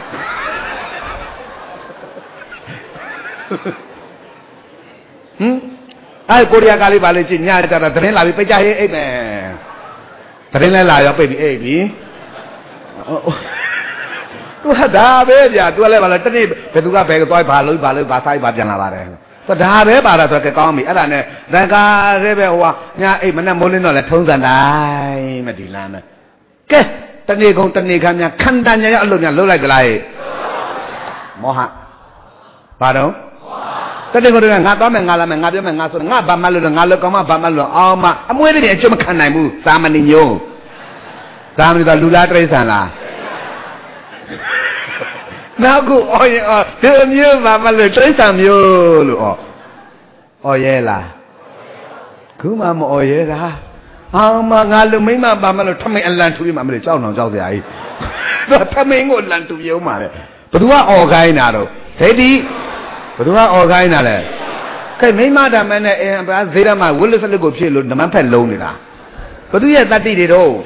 ဟမ်အဲကိုရီးယားကလေးပါလေကြည့်ညကြတာသတင်းလာပြီးပိတ်ကြဟေးအိတ်မယ်သတင်းလဲလာရောပိတ်ပြီးအိတ်ပြီသူကဒါပဲဗျာသူကလည်းပါလေတနေ့ဘယ်သူကဘယ်သွားဘာလို့ဘာလို့ဘာဆိုင်ဘာပြန်လာပါတယ်သူဒါပဲပါတာဆိုတော့ကောင်းပြီအဲ့ဒါနဲ့တန်ခါတဲ့ပဲဟိုကညအိတ်မနဲ့မိုးလင်းတော့လဲထုံးစံတိုင်းမဒီလမ်းပဲကဲတနေ့ကုန်တနေ့ခမ်းများခန္ဓာညာရအလုပ်များလှုပ်လိုက်ကြလားမောဟဘာတော့တတိယကတော့ငါသွားမယ်ငါလာမယ်ငါပြောမယ်ငါဆိုငါဘာမှလို့ငါလို့ကောင်းမှဘာမှလို့အောင်မအမွေးတွေအကျွတ်မခံနိုင်ဘူးသာမဏေညုံသာမဏေကလူလားတိရစ္ဆာန်လားနောက်ခုအော်ရင်အော်ဒီမျိုးဘာမှလို့တိရစ္ဆာန်မျိုးလို့အော်အော်ရဲလားခုမှမအော်ရဲတာအောင်မငါလူမိမဘာမှလို့ထမိန်အလံထူပြီးမှမလို့ကြောက်အောင်ကြောက်စရာကြီးသူထမိန်ကိုလံထူပြုံးပါလေဘသူကအော်ခိုင်းတာတော့ဒိဋ္ဌိဘသူကအော်ခိုင်းတာလဲကဲမိမဓမ္မနဲ့အင်းဘာဈေးရမှာဝိလစလစ်ကိုဖြစ်လို့ဓမ္မဖက်လုံးနေတာဘသူရဲ့တတ္တိတွေတော့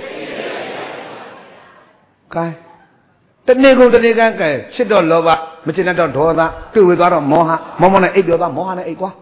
ကဲတနေ့ကုန်တနေ့ကန်းကဲချစ်တော့လောဘမချစ်တော့ဒေါသတွေ့ဝေသွားတော့မောဟမောမောနဲ့အိပ်ပြောသွားမောဟနဲ့အိပ်သွား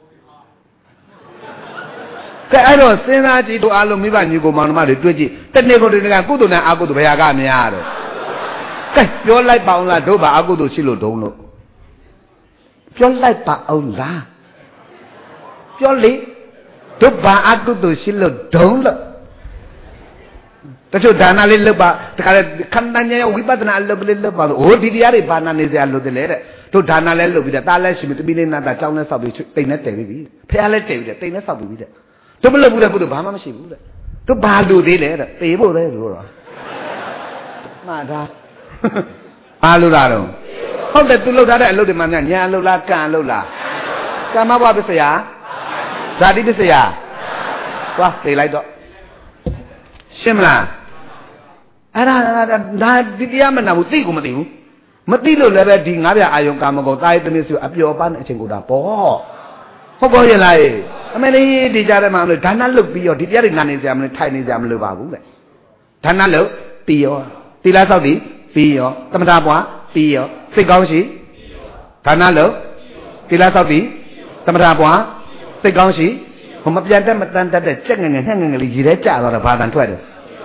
ကဲအဲ့တော့စဉ်းစားကြည့်တို့အားလုံးမိဘညီကိုမောင်နှမတွေတွေ့ကြည့်တနေ့ကုန်တနေ့ကကုသိုလ်နဲ့အကုသိုလ်ဘယ်ဟာကများတော့ကဲပြောလိုက်ပါအောင်လားတို့ဘာအကုသိုလ်ရှိလို့ဒုံလို့ပြောလိုက်ပါအောင်လားပြောလေတို့ဘာအကုသိုလ်ရှိလို့ဒုံလို့တချို့ဒါနလေးလုပ်ပါတခါလေခန္ဓာဉာဏ်ဝိပဿနာလုပ်လေးလုပ်ပါလို့ဟိုဒီတရားတွေဘာနာနေစရာလို့တည်းလေတဲ့တို့ဒါနလည်းလုပ်ပြီးတဲ့တားလည်းရှိပြီတပီးလေးနာတာကြောင်းလည်းဆောက်ပြီးတိမ်နဲ့တည်ပြီးဖះလည်းတည်ပြီးတဲ့တိမ်နဲ့ဆောက်ပြီးတဲ့တို့မလုပ်ဘူးတဲ့ကုသိုလ်ဘာမှမရှိဘူးတဲ့တို့ဘာလို့သေးလဲတဲ့ပေဖို့သေးလို့တော့မှန်တာအားလို့လားတော့ဟုတ်တယ်သူလှုပ်ထားတဲ့အလုပ်တွေမှများညာလှုပ်လားကံလှုပ်လားကမ္မဘဝပစ္စယဇာတိပစ္စယသွားသိလိုက်တော့ရှင်းမလားအဲ့ဒါဒါဒီတရားမနာဘူးသိကိုမသိဘူးမသိလို့လည်းပဲဒီငါးပြအာယုံကာမဂုဏ်တာယတနည်းဆိုအပျော်ပါတဲ့အချိန်ကိုဒါပေါ့ဟုတ်ကောရဲ့လားအမေလေးဒီကြားထဲမှာဒါနလုပ်ပြီးရောဒီတရားတွေနာနေကြမလို့ထိုင်နေကြမလို့ပါဘူးလေဒါနလုပ်ပြီးရောသီလဆောက်တည်ပြီးရောသမထပွားပြီးရောစိတ်ကောင်းရှိဒါနလုပ်သီလဆောက်တည်သမထပွားစိတ်ကောင်းရှိဟိုမပြန်တတ်မတန်တတ်တဲ့ကြက်ငငယ်ငှက်ငငယ်လေးရေထဲကျသွားတာဘာတန်ထွက်တယ်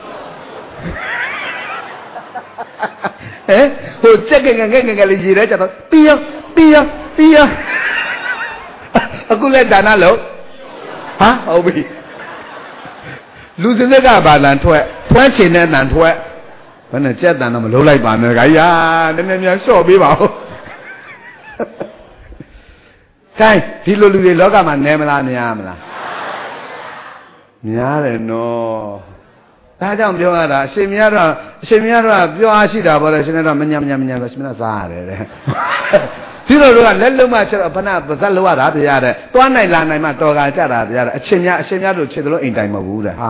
ဟဲ့ဟိုကြက်ငငယ်ငှက်ငငယ်လေးရေထဲကျသွားပြီးရောပြီးရောပြီးရောအခုလက်ဒါနလုပ်ဟာဟုတ်ပြီလူစနစ်ကဘာတန်ထွက်ဖွမ်းချင်တဲ့တန်ထွက်ဘယ်နဲ့ကြက်တန်တော့မလုံးလိုက်ပါနဲ့ခါရာနည်းနည်းများလျှော့ပေးပါဦးခိုင်းဒီလိုလူတွေလောကမှာနဲမလားများမလားများတယ်နော်ဒါကြောင့်ပြောရတာအရှင်မြတ်တော့အရှင်မြတ်တော့ပြောအားရှိတာပေါ့လေရှင်မြတ်တော့မညာမညာမညာဆိုရှင်မြတ်စားရတယ်တဲ့ဒီလိုတော့လက်လုံးမှချက်တော့ဘဏပါဇက်လောက်ရတာတရားတဲ့သွားနိုင်လာနိုင်မှတော်ကကြတာတရားတဲ့အရှင်မြတ်အရှင်မြတ်တို့ချက်လို့အိမ်တိုင်မဟုတ်ဘူးတဲ့ဟာ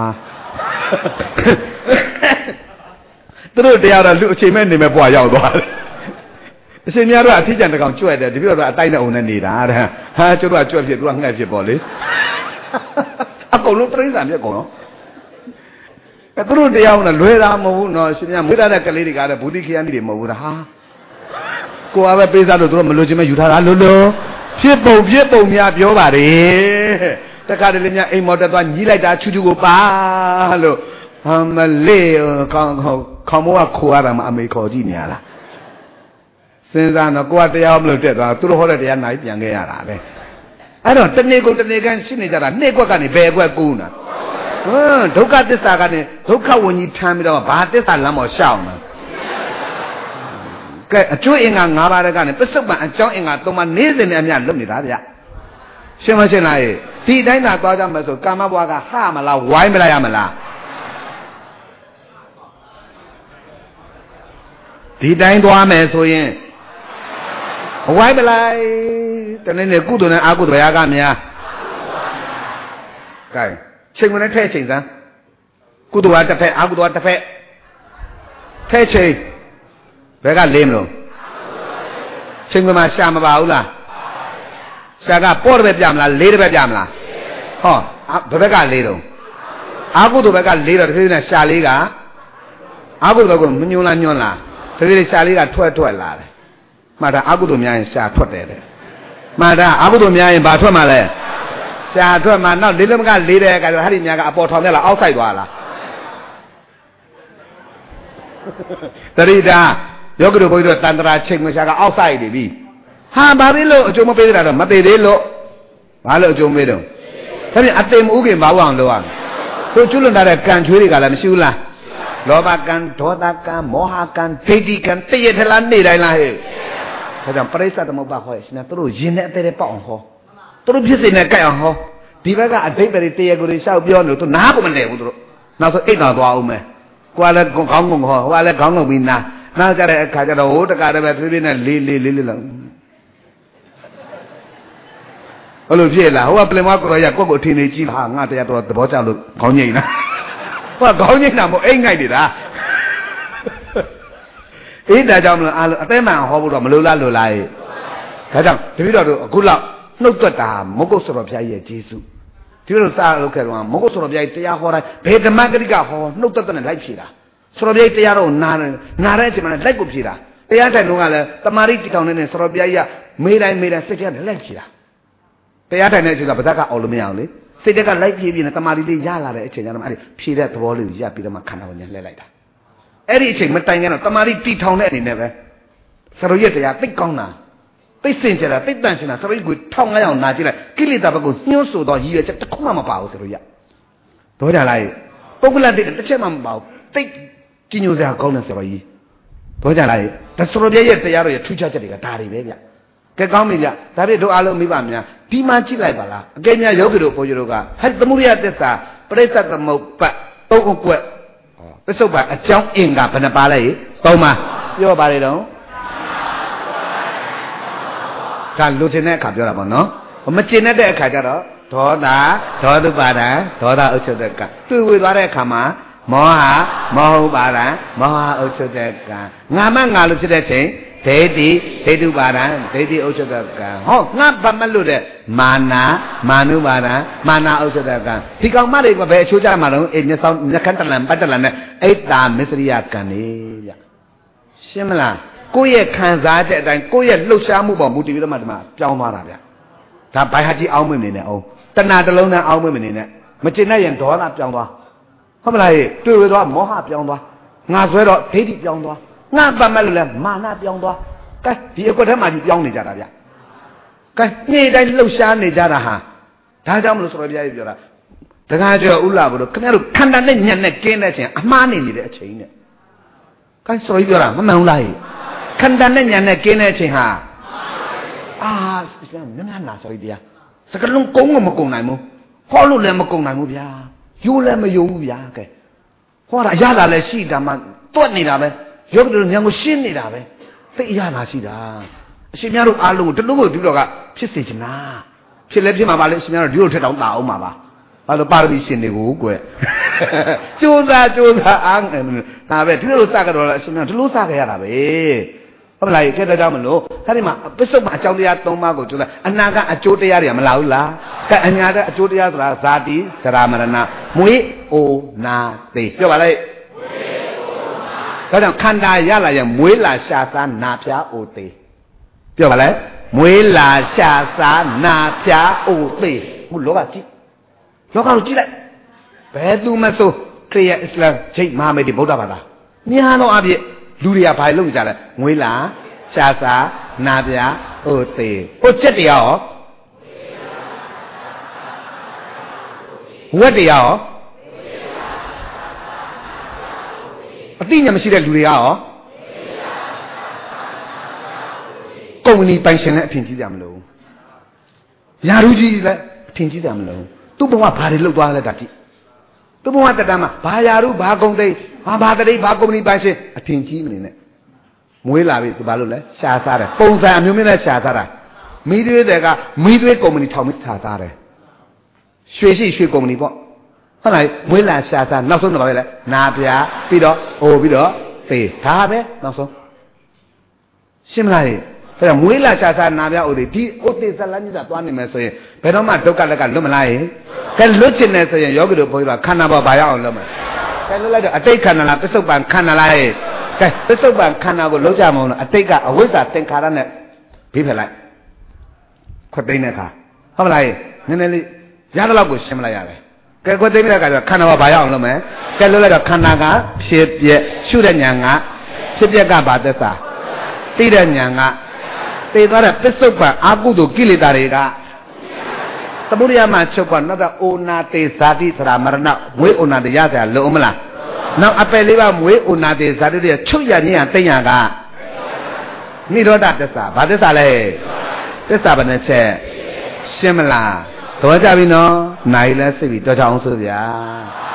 သူတို့တရားတော့လူအချိန်မဲ့နေမဲ့ဘွားရောက်သွားတယ်အရှင်များတော့အထီးကျန်တကောင်ကြွက်တယ်ဒီပြောတော့အတိုင်းနဲ့အုံနဲ့နေတာတဲ့ဟာကျတို့ကကြွက်ဖြစ်သူကငှက်ဖြစ်ပေါ့လေအကုန်လုံးပြိဿာမြက်ကုန်တော့အဲသူတို့တရားကလွယ်တာမဟုတ်ဘူးနော်ရှင်များမွေးထားတဲ့ကလေးတွေကလည်းဘူတိခရမ်းတွေမဟုတ်ဘူးဟာကိုကပဲပေးစားလို့သူတို့မလို့ချင်းမယူထားတာလို့လို့ဖြစ်ပုံဖြစ်ပုံများပြောပါတယ်တခါတလေများအိမ်မော်တက်သွားညီးလိုက်တာချူချူကိုပါလို့ဟမလေးခေါင်းခေါင်းခေါင်းမောကခိုးရတာမှအမေခေါ်ကြည့်နေရလားစဉ်းစားတော့ကိုကတရားမလို့တက်သွားသူတို့ဟောတဲ့တရားနိုင်ပြန်ခဲ့ရတာပဲအဲ့တော့တနေ့ကိုတနေ့ကရှိနေကြတာနှစ်ကွက်ကနေဘယ်ကွက်ကူးနာဟမ်ဒုက္ခသစ္စာကနေဒုက္ခဝဉ္ကြီးထမ်းပြီးတော့ဘာသစ္စာလမ်းပေါ်ရှောက်နေကဲအကျွေးအင်္ဂါ၅ပါးတဲ့ကနေပစ္စုပန်အကြောင်းအင်္ဂါသုံးပါးနေ့စဉ်နဲ့အမျှလွတ်နေတာဗျရှင်းမရှင်းလားဒီတိုင်းသာသွားကြမယ်ဆိုကာမဘဝကဟမလားဝိုင်းမလားရမလားဒီတိုင်းသွားမယ်ဆိုရင်ဝိုင်းမလိုက်တနေ့နေ့ကုသိုလ်နဲ့အကုသိုလ်ရာကများကဲချိန်ဝင်ထဲချိန်စမ်းကုသိုလ်ကတစ်ဖက်အကုသိုလ်ကတစ်ဖက်ထဲချိန်ဘယ်ကလင်းမလို့ချိန်ဝင်မှာရှာမပါဘူးလားရှာကပေါ့တစ်ဖက်ပြမလားလေးတစ်ဖက်ပြမလားဟောဘယ်ဘက်ကလေးတော့အကုသိုလ်ဘက်ကလေးတော့တစ်ဖက်နဲ့ရှာလေးကအကုသိုလ်ဘက်ကမညွန်လားညွန်လားတစ်ဖက်ရှာလေးကထွက်ထွက်လာတယ်မှတ်တာအကုသိုလ်များရင်ရှာထွက်တယ်တဲ့မှတ်တာအကုသိုလ်များရင်ဘာထွက်မှာလဲရှာထွက်မှာနောက်လေးလုံးကလေးတဲ့အခါကျတော့ဟာဒီများကအပေါ်ထောင်ရလားအောက်ဆိုင်သွားလားတရိတာယောဂိတို့ဘုန်းကြီးတို့တန်တရာချိန်မရှာကအောက်ဆိုင်နေပြီဟာဘာဖြစ်လို့အကျုံးမပေးကြတာတော့မသေးသေးလို့ဘာလို့အကျုံးပေးတော့ဒါပြန်အသိမဥခင်ဘာဝအောင်လို့ရတို့ကျွလွန်ထားတဲ့ကံချွေးတွေကလည်းမရှိဘူးလားလောဘကံဒေါသကံမောဟကံဒိဋ္ဌိကံတည့်ရထလားနေတိုင်းလားဟဲ့ဒါကြောင့်ပရိစ္ဆသမုပ္ပါဟောရှင်တို့ရင်နဲ့အသေးသေးပေါက်အောင်ဟောတို့ဖြစ်စိနဲ့ကြိုက်အောင်ဟောဒီဘက်ကအတိတ်တွေတရေကိုတွေရှောက်ပြောနေလို့သူနားကိုမနေဘူးတို့နောက်ဆိုအိတ်တော်သွားအောင်မယ်ကိုကလည်းခေါင်းငုံဟောဟိုကလည်းခေါင်းငုံပြီးနားနားကြတဲ့အခါကျတော့ဟိုတကားတည်းပဲဖြည်းဖြည်းနဲ့လေးလေးလေးလေးလောက်ဘယ်လိုဖြစ်လားဟိုကပြင်မကိုရရကိုယ့်ကိုအထင်ကြီးဟာငါတရားတော်သဘောကျလို့ခေါင်းငိမ့်လားဟိုကခေါင်းငိမ့်တာမဟုတ်အိတ်ငိုက်နေတာအေးဒါကြောင့်မလို့အားလုံးအသေးမှန်ဟောဖို့တော့မလိုလားလိုလားရဲ့ဒါကြောင့်တပည့်တော်တို့အခုလောက်နှုတ်သက်တာမုတ်ကုတ်ဆိုတော်ဘုရားရဲ့ကျေးဇူးဒီလိုစားလုပ်ခဲ့တော့မုတ်ကုတ်ဆိုတော်ဘုရားတရားဟောတိုင်းဘယ်ဓမ္မဂရိကဟောနှုတ်သက်တဲ့လိုက်ဖြေတာဆိုတော်ဘုရားတရားတော်နာနာတဲ့အချိန်မှာလိုက်ကိုဖြေတာတရားထိုင်တော့ကလည်းတမာရိတိတောင်နဲ့ဆိုတော်ဘုရားကြီးကမေးတိုင်းမေးတိုင်းစိတ်ထဲကလိုက်ဖြေတာတရားထိုင်တဲ့အချိန်ကဗဇက်ကအောင်လို့မရအောင်လေစိတ်ထဲကလိုက်ဖြေပြီးနေတမာရိလေးရလာတဲ့အချိန်ကျတော့အဲ့ဒီဖြေတဲ့သဘောလေးကိုရပြီးတော့မှခန္ဓာကိုညှက်လှည့်လိုက်တာအဲ့ဒီအချိန်မတိုင်ခင်တော့တမာရိတိထောင်တဲ့အနေနဲ့ပဲဆရာရဲ့တရားသိကောင်းတာသိစင်ကြတာသိတန့်ရှင်တာစရိတ်ကိုထောင်ငါးအောင်နာကြည့်လိုက်ကိလေသာဘက်ကိုညှို့ဆိုတော့ရည်ရွယ်ချက်တစ်ခုမှမပါဘူးဆိုလို့ရတော့ကြလိုက်ပုဂ္ဂလတိတစ်ချက်မှမပါဘူးသိကြီးညိုစရာကောင်းတယ်ဆိုတော့ကြီးတော့ကြလိုက်ဒါဆိုတော့ရဲ့တရားတော်ရဲ့ထူးခြားချက်တွေကဒါတွေပဲဗျကဲကောင်းပြီဗျဒါပြည့်တို့အားလုံးမိပါများဒီမှာကြည့်လိုက်ပါလားအကယ်များယောဂီတို့ဘုန်းကြီးတို့ကဟဲ့သမုဒိယသစ္စာပရိစ္ဆသမုပ္ပတ်သုံးအကွက်ပစ္စုပ္ပန်အကြောင်းအင်္ဂါဘယ်နှပါလဲသုံးပါပြောပါလေတော့ဒါလူကျင်တဲ့အခါပြောတာပေါ့နော်မကျင်တဲ့အခါကျတော့ဒေါသဒေါသုပါဒံဒေါသဥစ္စုတကတွေ့ဝေသွားတဲ့အခါမှာမောဟမောဟုပါဒံမောဟဥစ္စုတကငါမငါလို့ဖြစ်တဲ့ချိန်ဒိဋ္ဌိဒိဋ္ဌုပါဒံဒိဋ္ဌိဥစ္စုတကဟောငါဘာမလို့တဲ့မာနာမာနုပါဒံမာနာဥစ္စုတကဒီကောင်မတွေကဘယ်အချိုးကြမှာတော့အေးမျက်စောင်းမျက်ခမ်းတလန်ပတ်တလန်နဲ့အိတ်တာမစ္စရိယကံနေဗျရှင်းမလားကိုယ့်ရဲ့ခံစားချက်အတိုင်းကိုယ့်ရဲ့လှုပ်ရှားမှုပေါ်မူတည်ပြီးတော့မှဒီမှာပြောင်းသွားတာဗျဒါဘိုင်ဟာကြီးအောင်းမွေ့နေနေအောင်တဏှာတစ်လုံးနဲ့အောင်းမွေ့မနေနဲ့မကျင်တဲ့ရင်ဒေါသပြောင်းသွားဟုတ်မလားတွေ့ဝေသွားမောဟပြောင်းသွားငါဆွဲတော့ဒိဋ္ဌိပြောင်းသွားငါပတ်မဲ့လို့လဲမာနပြောင်းသွားကဲဒီအကွက်ထဲမှာကြီးပြောင်းနေကြတာဗျကဲနေ့တိုင်းလှုပ်ရှားနေကြတာဟာဒါကြောင့်မလို့ဆိုတော့ဗျာကြီးပြောတာတခါကျော်ဥလာဘုလို့ခင်ဗျားတို့ခန္ဓာနဲ့ညံနဲ့ကင်းတဲ့အချိန်အမှားနေနေတဲ့အချိန်နဲ့ကဲဆိုပြီးပြောတာမမှန်ဘူးလားခန္ဓာနဲ့ညာနဲ့ကင်းတဲ့အချိန်ဟာအာမျက်မျက်နာဆိုရတရားစကလုံးကုန်းကမကုံနိုင်ဘူးဟောလို့လည်းမကုံနိုင်ဘူးဗျာယူလည်းမယူဘူးဗျာကဲဟောတာအရသာလည်းရှိတာမှတွက်နေတာပဲယောဂီတို့ဉာဏ်ကိုရှင်းနေတာပဲသိအရသာရှိတာအရှင်များတို့အားလုံးကိုတလူကိုဒီတော့ကဖြစ်စေချင်တာဖြစ်လဲဖြစ်မှာပါလေအရှင်များတို့ဒီလိုထက်တောင်တာအောင်ပါပါဘာလို့ပါရမီရှင်တွေကိုကွယ်ကြိုးစားကြိုးစားအားငယ်ဒါပဲဒီလိုစကြတော့အရှင်များဒီလိုစကြရတာပဲဟုတ်မလားခဲ့တဲ့ကြောင့်မလို့ဒါဒီမှာပစ္စုပ္ပန်အကြောင်းတရားသုံးပါးကိုကျိုးစားအနာကအကျိုးတရားတွေကမလာဘူးလားကဲအညာတဲ့အကျိုးတရားဆိုတာဇာတိသရမရဏမွေးအိုနာသိပြောပါလိုက်ဒါကြောင့်ခန္ဓာရလာရင်မွေးလာရှာစားနာဖျားအိုသေးပြောပါလိုက်မွေးလာရှာစားနာဖျားအိုသေးဟိုလောကကြည့်လောကကိုကြည့်လိုက်ဘယ်သူမဆိုခရစ်ယာန်အစ္စလာမ်ဂျိတ်မဟာမေဒီဗုဒ္ဓဘာသာညာတော့အပြည့်လူတွေကဘာလို့လုပ်ကြလဲမွေးလာရှာစားနာပြအိုသေးဟိုချက်တရားရောဝက်တရားရောအသိဉာဏ်မရှိတဲ့လူတွေကရောကုမ္ပဏီပိုင်ရှင်လည်းအထင်ကြီးကြမလို့ယာရုကြီးလည်းအထင်ကြီးကြမလို့သူ့ဘဝဘာတွေလုပ်သွားလဲဒါကြည့်သူ့ဘဝတက်တမ်းမှာဘာယာရုဘာကုံသိဘာဘာတရိဘာကုမ္ပဏီပိုင်ရှင်အထင်ကြီးမနေနဲ့မွေးလာပြီသူဘာလို့လဲရှာစားတယ်ပုံစံအမျိုးမျိုးနဲ့ရှာစားတာမိသွေးတွေကမိသွေးကုမ္ပဏီထောင်ပြီးရှာစားတယ်ရွှေရှိရွှေကုမ္ပဏီပေါ့ဟုတ်လားမွေးလာရှာစားနောက်ဆုံးတော့ဘာပဲလဲနာပြာပြီးတော့အိုပြီးတော့သေဒါပဲနောက်ဆုံးရှင်းမလားအဲ့ဒါမွေးလာရှာစားနာပြာအိုသေးဒီအိုသေးဇလန်းကြီးကသွားနေမယ်ဆိုရင်ဘယ်တော့မှဒုက္ခလက်ကလွတ်မလားရင်ကဲလွတ်ချင်တယ်ဆိုရင်ယောဂီတို့ဘုန်းကြီးကခန္ဓာပေါ်ဘာရအောင်လုပ်မယ်ကဲလွတ်လိုက်တော့အတိတ်ခန္ဓာလားပစ္စုပ္ပန်ခန္ဓာလားဟဲ့ကဲပစ္စုပ္ပန်ခန္ဓာကိုလုံးကြမအောင်လို့အတိတ်ကအဝိဇ္ဇာသင်္ခါရနဲ့ဘေးဖယ်လိုက်ခွတ်သိမ်းတဲ့အခါဟုတ်မလားနည်းနည်းလေးရတဲ့လောက်ကိုရှင်းမလိုက်ရတယ်ကဲခွတ်သိမ်းတဲ့အခါကျခန္ဓာပေါ်ဘာရအောင်လုပ်မယ်ကဲလွတ်လိုက်တော့ခန္ဓာကဖြစ်ပြက်ရှုတဲ့ဉာဏ်ကဖြစ်ပြက်ကဘာသက်သာသိတဲ့ဉာဏ်ကသိသွားတဲ့ပစ္စုပ္ပန်အာကုသိုလ်ကိလေသာတွေကသမုဒိယမှာချုပ်ကနောက်တော့အိုနာတေဇာတိသရာမရဏဝေအိုနာတေရစရာလုံးမလားနောက်အပယ်လေးပါမွေးအိုနာတေဇာတိတွေချုပ်ရညံ့သိညာကနိရောဓသစ္စာဘာသစ္စာလဲသစ္စာဘယ်နှချက်ရှင်းမလားသဘောကျပြီနော်နိုင်လဲစိတ်ပြီးတော့ကြအောင်ဆိုဗျာ